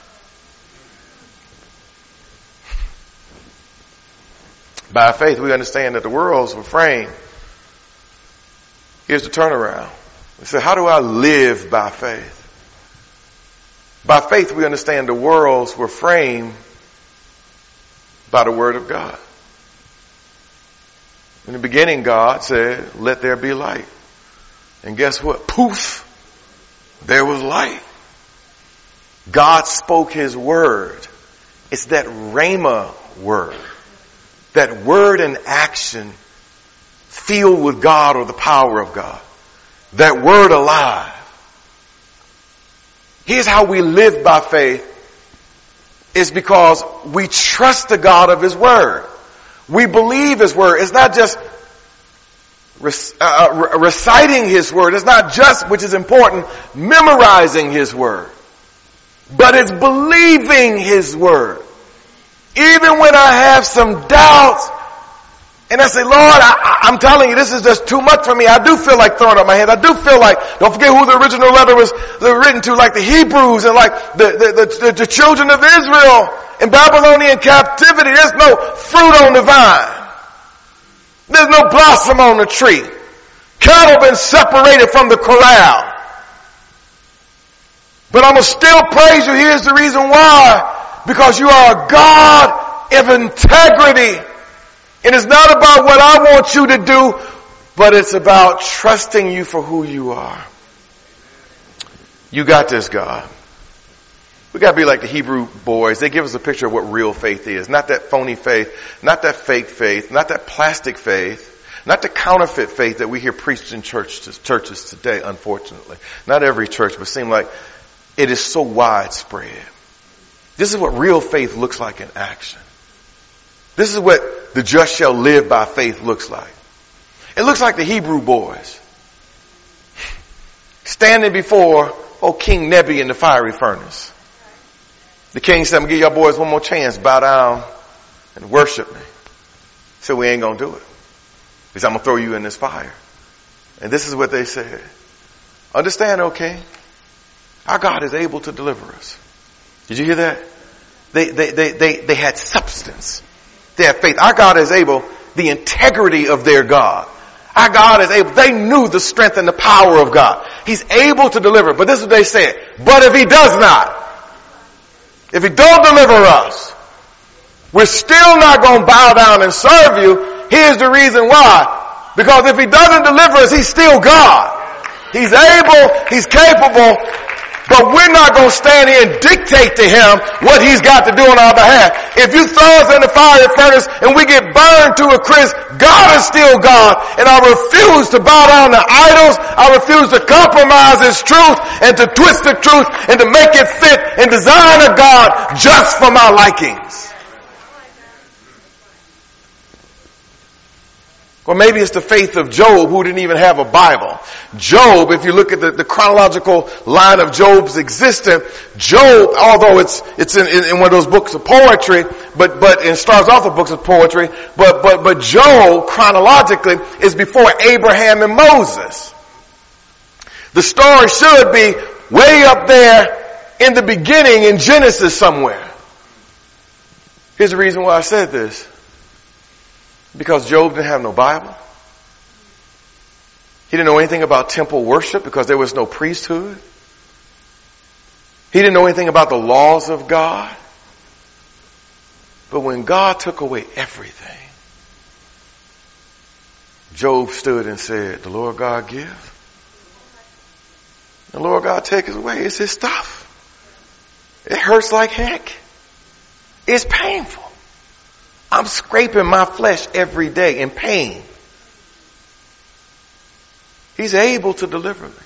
By faith, we understand that the worlds were framed. Here's the turnaround. We say, how do I live by faith? By faith, we understand the worlds were framed by the word of God. In the beginning, God said, let there be light. And guess what? Poof! There was light. God spoke his word. It's that rhema word. That word in action filled with God or the power of God. That word alive. Here's how we live by faith. It's because we trust the God of his word. We believe his word. It's not just uh, reciting his word. It's not just, which is important, memorizing his word. But it's believing his word. Even when I have some doubts, and I say, Lord, I, I'm telling you, this is just too much for me. I do feel like throwing up my hands. I do feel like, don't forget who the original letter was written to, like the Hebrews and like the, the, the, the children of Israel in Babylonian captivity. There's no fruit on the vine. There's no blossom on the tree. Cattle been separated from the corral. But I'm going to still praise you. Here's the reason why. Because you are a God of integrity. And it's not about what I want you to do, but it's about trusting you for who you are. You got this, God. We got to be like the Hebrew boys. They give us a picture of what real faith is. Not that phony faith, not that fake faith, not that plastic faith, not the counterfeit faith that we hear preached in churches, churches today, unfortunately. Not every church, but it seems like it is so widespread. This is what real faith looks like in action. This is what the just shall live by faith looks like. It looks like the Hebrew boys standing before, oh, King Nebi in the fiery furnace. The king said, I'm going to give y'all boys one more chance. Bow down and worship me. He said, we ain't going to do it. He said, I'm going to throw you in this fire. And this is what they said. Understand, O king, our God is able to deliver us. Did you hear that? They, they, they, they, they had substance. They had faith. Our God is able, the integrity of their God. Our God is able. They knew the strength and the power of God. He's able to deliver. But this is what they said. But if he does not, if he don't deliver us, we're still not going to bow down and serve you. Here's the reason why. Because if he doesn't deliver us, he's still God. He's able, he's capable, but we're not going to stand here and dictate to him what he's got to do on our behalf. If you throw us in the fiery furnace and we get burned to a crisp, God is still God. And I refuse to bow down to idols. I refuse to compromise his truth and to twist the truth and to make it fit and design a God just for my likings. Or maybe it's the faith of Job, who didn't even have a Bible. Job, if you look at the, the chronological line of Job's existence, Job, although it's it's in, in one of those books of poetry, but but it starts off with books of poetry, but but but Job chronologically is before Abraham and Moses. The story should be way up there in the beginning in Genesis somewhere. Here's the reason why I said this. Because Job didn't have no Bible. He didn't know anything about temple worship because there was no priesthood. He didn't know anything about the laws of God. But when God took away everything, Job stood and said, the Lord God give. The Lord God take it away. It's his stuff. It hurts like heck. It's painful. I'm scraping my flesh every day in pain. He's able to deliver me.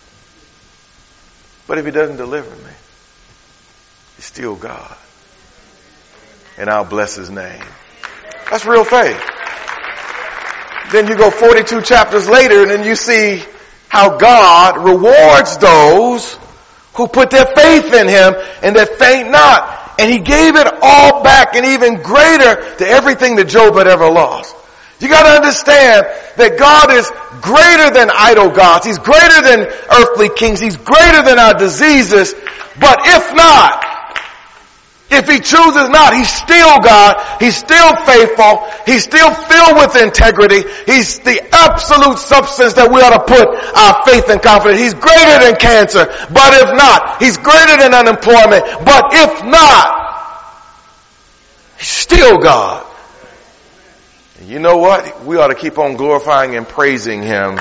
But if he doesn't deliver me, he's still God. And I'll bless his name. That's real faith. Then you go forty-two chapters later and then you see how God rewards those who put their faith in him and that faint not. And he gave it all back and even greater to everything that Job had ever lost. You got to understand that God is greater than idol gods. He's greater than earthly kings. He's greater than our diseases. But if not, if he chooses not, he's still God. He's still faithful. He's still filled with integrity. He's the absolute substance that we ought to put our faith and confidence. He's greater than cancer. But if not, he's greater than unemployment. But if not, he's still God. And you know what? We ought to keep on glorifying and praising him.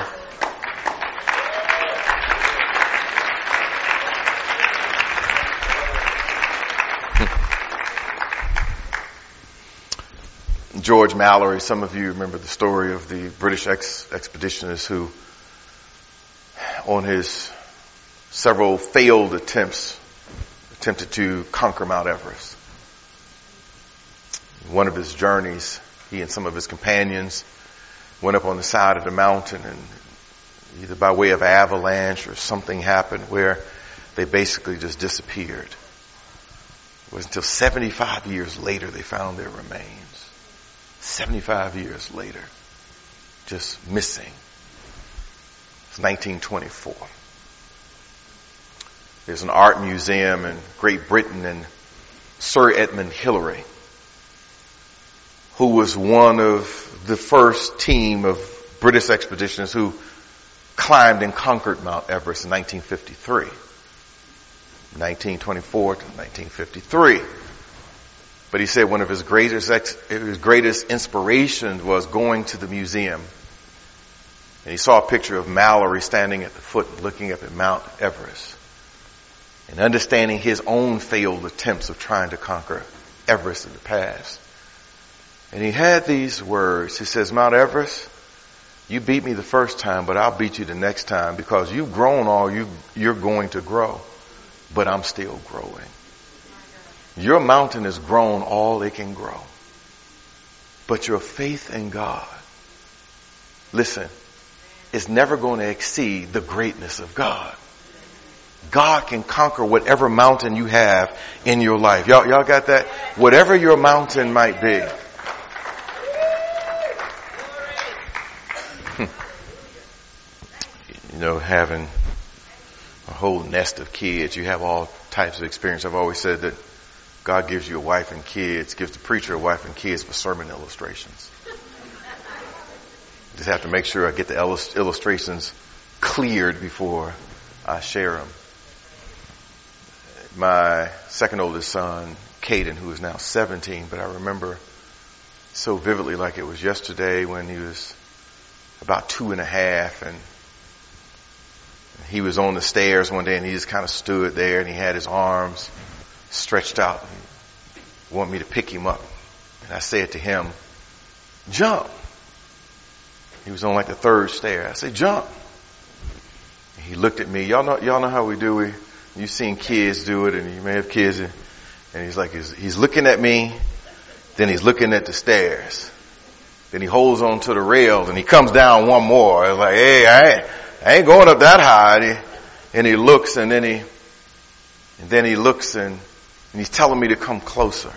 George Mallory, some of you remember the story of the British ex- expeditionist who, on his several failed attempts, attempted to conquer Mount Everest. One of his journeys, he and some of his companions went up on the side of the mountain, and either by way of avalanche or something happened where they basically just disappeared. It was until seventy-five years later they found their remains. seventy-five years later, just missing. It's nineteen twenty-four. There's an art museum in Great Britain, and Sir Edmund Hillary, who was one of the first team of British expeditioners who climbed and conquered Mount Everest in nineteen fifty-three. nineteen twenty-four to nineteen fifty-three. But he said one of his greatest ex, his greatest inspirations was going to the museum. And he saw a picture of Mallory standing at the foot looking up at Mount Everest. And understanding his own failed attempts of trying to conquer Everest in the past. And he had these words. He says, Mount Everest, you beat me the first time, but I'll beat you the next time because you've grown all you, you're going to grow. But I'm still growing. Your mountain has grown all it can grow. But your faith in God, listen, is never going to exceed the greatness of God. God can conquer whatever mountain you have in your life. Y'all, y'all got that? Whatever your mountain might be. You know, having a whole nest of kids, you have all types of experience. I've always said that God gives you a wife and kids, gives the preacher a wife and kids for sermon illustrations. Just have to make sure I get the illustrations cleared before I share them. My second oldest son, Caden, who is now seventeen, but I remember so vividly like it was yesterday when he was about two and a half, and he was on the stairs one day and he just kind of stood there and he had his arms stretched out. He wanted me to pick him up. And I said to him, jump. He was on like the third stair. I said, jump. And he looked at me. Y'all know, y'all know how we do it. You've seen kids do it, and you may have kids. And, and he's like, he's, he's looking at me. Then he's looking at the stairs. Then he holds on to the rails and he comes down one more. It's like, hey, I ain't, I ain't going up that high. And he, and he looks and then he, and then he looks and, and he's telling me to come closer.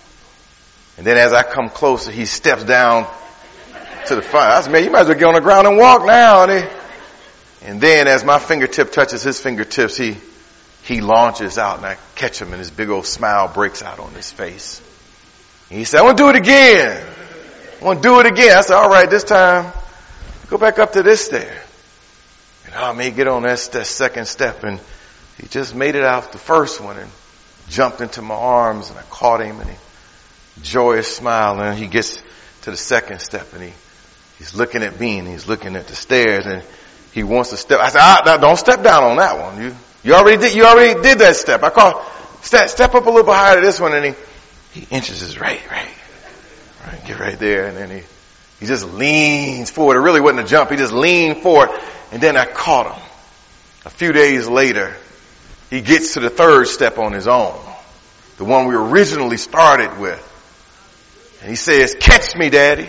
And then as I come closer, he steps down to the front. I said, man, you might as well get on the ground and walk now. And, he, and then as my fingertip touches his fingertips, he, he launches out and I catch him and his big old smile breaks out on his face. And he said, I want to do it again. I want to do it again. I said, all right, this time, go back up to this stair. And I may get on that, that second step. And he just made it out the first one and jumped into my arms and I caught him and he joyous smile. And he gets to the second step and he, he's looking at me and he's looking at the stairs and he wants to step. I said, ah, don't step down on that one. You, you already did, you already did that step. I call, step, step up a little bit higher to this one. And he, he inches his right, right. Right, get right there, and then he, he just leans forward. It really wasn't a jump. He just leaned forward, and then I caught him. A few days later, he gets to the third step on his own, the one we originally started with. And he says, catch me, Daddy.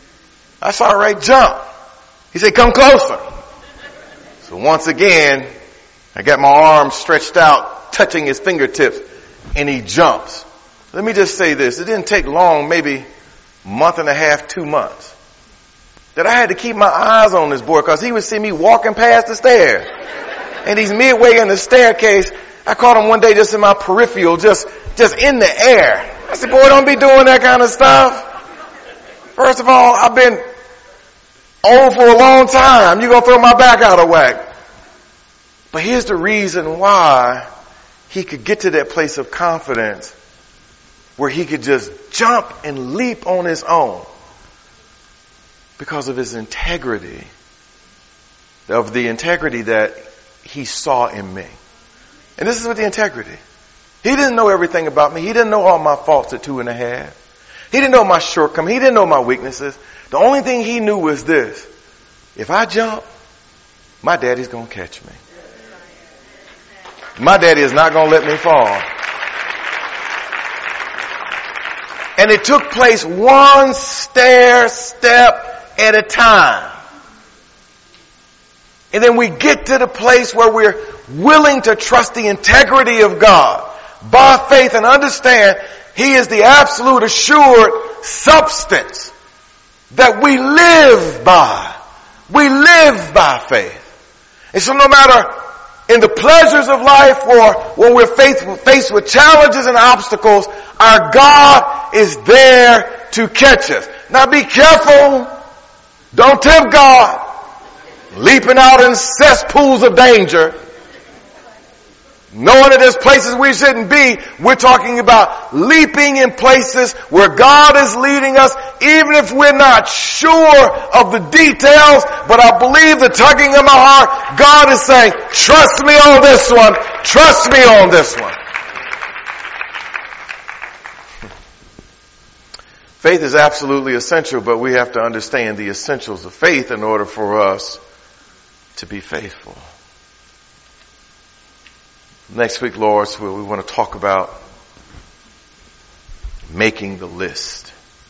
I said, all right, jump. He said, come closer. So once again, I got my arms stretched out, touching his fingertips, and he jumps. Let me just say this. It didn't take long, maybe month and a half, two months, that I had to keep my eyes on this boy because he would see me walking past the stairs. And he's midway in the staircase. I caught him one day just in my peripheral, just, just in the air. I said, boy, don't be doing that kind of stuff. First of all, I've been old for a long time. You're going to throw my back out of whack. But here's the reason why he could get to that place of confidence where he could just jump and leap on his own because of his integrity, of the integrity that he saw in me. And this is with the integrity. He didn't know everything about me. He didn't know all my faults at two and a half. He didn't know my shortcomings. He didn't know my weaknesses. The only thing he knew was this. If I jump, my daddy's going to catch me. My daddy is not going to let me fall. And it took place one stair step at a time. And then we get to the place where we're willing to trust the integrity of God by faith and understand He is the absolute assured substance that we live by. We live by faith. And so no matter in the pleasures of life or when we're faced, faced with challenges and obstacles, our God is there to catch us. Now be careful. Don't tempt God. Leaping out in cesspools of danger. Knowing that there's places we shouldn't be, we're talking about leaping in places where God is leading us, even if we're not sure of the details, but I believe the tugging of my heart, God is saying, trust me on this one, trust me on this one. Faith is absolutely essential, but we have to understand the essentials of faith in order for us to be faithful. Next week, Lord, we want to talk about making the list.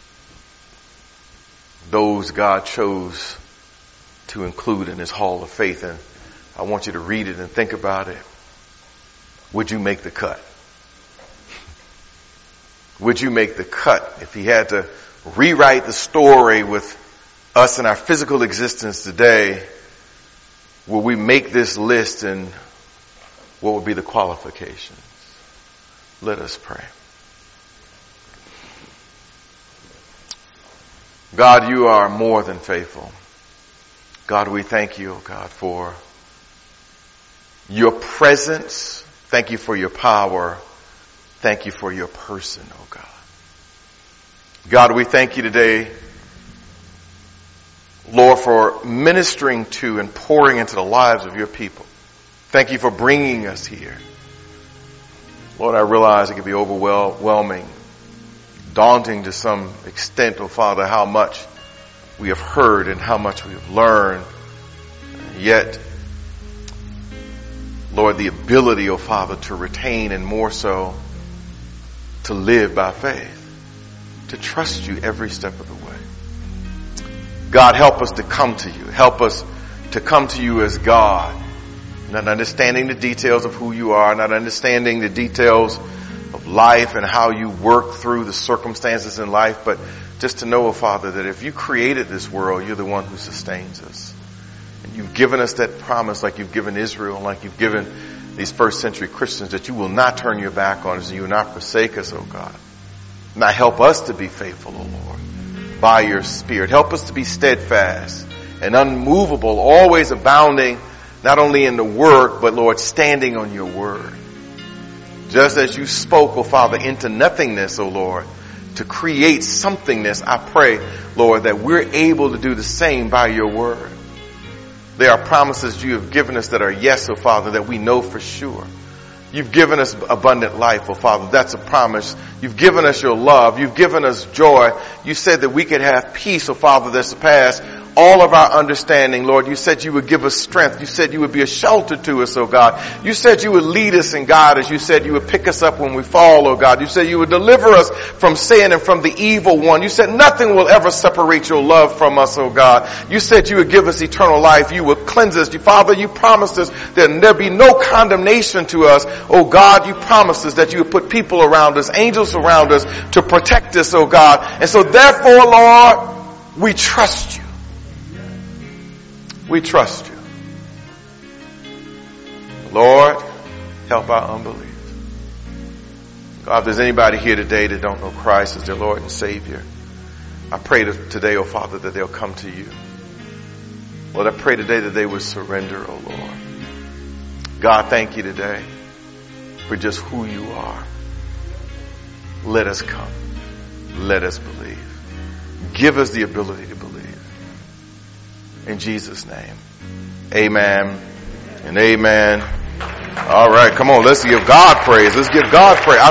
Those God chose to include in His hall of faith. And I want you to read it and think about it. Would you make the cut? Would you make the cut if He had to rewrite the story with us in our physical existence today? Will we make this list, and what would be the qualifications? Let us pray. God, you are more than faithful. God, we thank you, oh God, for your presence. Thank you for your power. Thank you for your person, oh God. God, we thank you today, Lord, for ministering to and pouring into the lives of your people. Thank you for bringing us here. Lord, I realize it can be overwhelming, daunting to some extent, oh Father, how much we have heard and how much we have learned. Yet, Lord, the ability, oh Father, to retain and more so to live by faith, to trust you every step of the way. God, help us to come to you. Help us to come to you as God. Not understanding the details of who you are, not understanding the details of life and how you work through the circumstances in life, but just to know, oh Father, that if you created this world, you're the one who sustains us. And you've given us that promise like you've given Israel, like you've given these first century Christians, that you will not turn your back on us and you will not forsake us, oh God. Now help us to be faithful, oh Lord, by your Spirit. Help us to be steadfast and unmovable, always abounding, not only in the work, but Lord, standing on your word. Just as you spoke, oh Father, into nothingness, oh Lord, to create somethingness, I pray, Lord, that we're able to do the same by your word. There are promises you have given us that are yes, oh Father, that we know for sure. You've given us abundant life, oh Father. That's a promise. You've given us your love. You've given us joy. You said that we could have peace, oh Father, that surpasses all of our understanding, Lord. You said you would give us strength. You said you would be a shelter to us, oh God. You said you would lead us and guide us. You said you would pick us up when we fall, oh God. You said you would deliver us from sin and from the evil one. You said nothing will ever separate your love from us, oh God. You said you would give us eternal life. You would cleanse us. You, Father, you promised us that there'd be no condemnation to us. Oh God, you promised us that you would put people around us, angels around us to protect us, oh God. And so therefore, Lord, we trust you. We trust you. Lord, help our unbelief. God, if there's anybody here today that don't know Christ as their Lord and Savior, I pray today, oh Father, that they'll come to you. Lord, I pray today that they would surrender, oh Lord. God, thank you today for just who you are. Let us come. Let us believe. Give us the ability to believe. In Jesus' name. Amen and amen. All right, come on, let's give God praise. Let's give God praise. I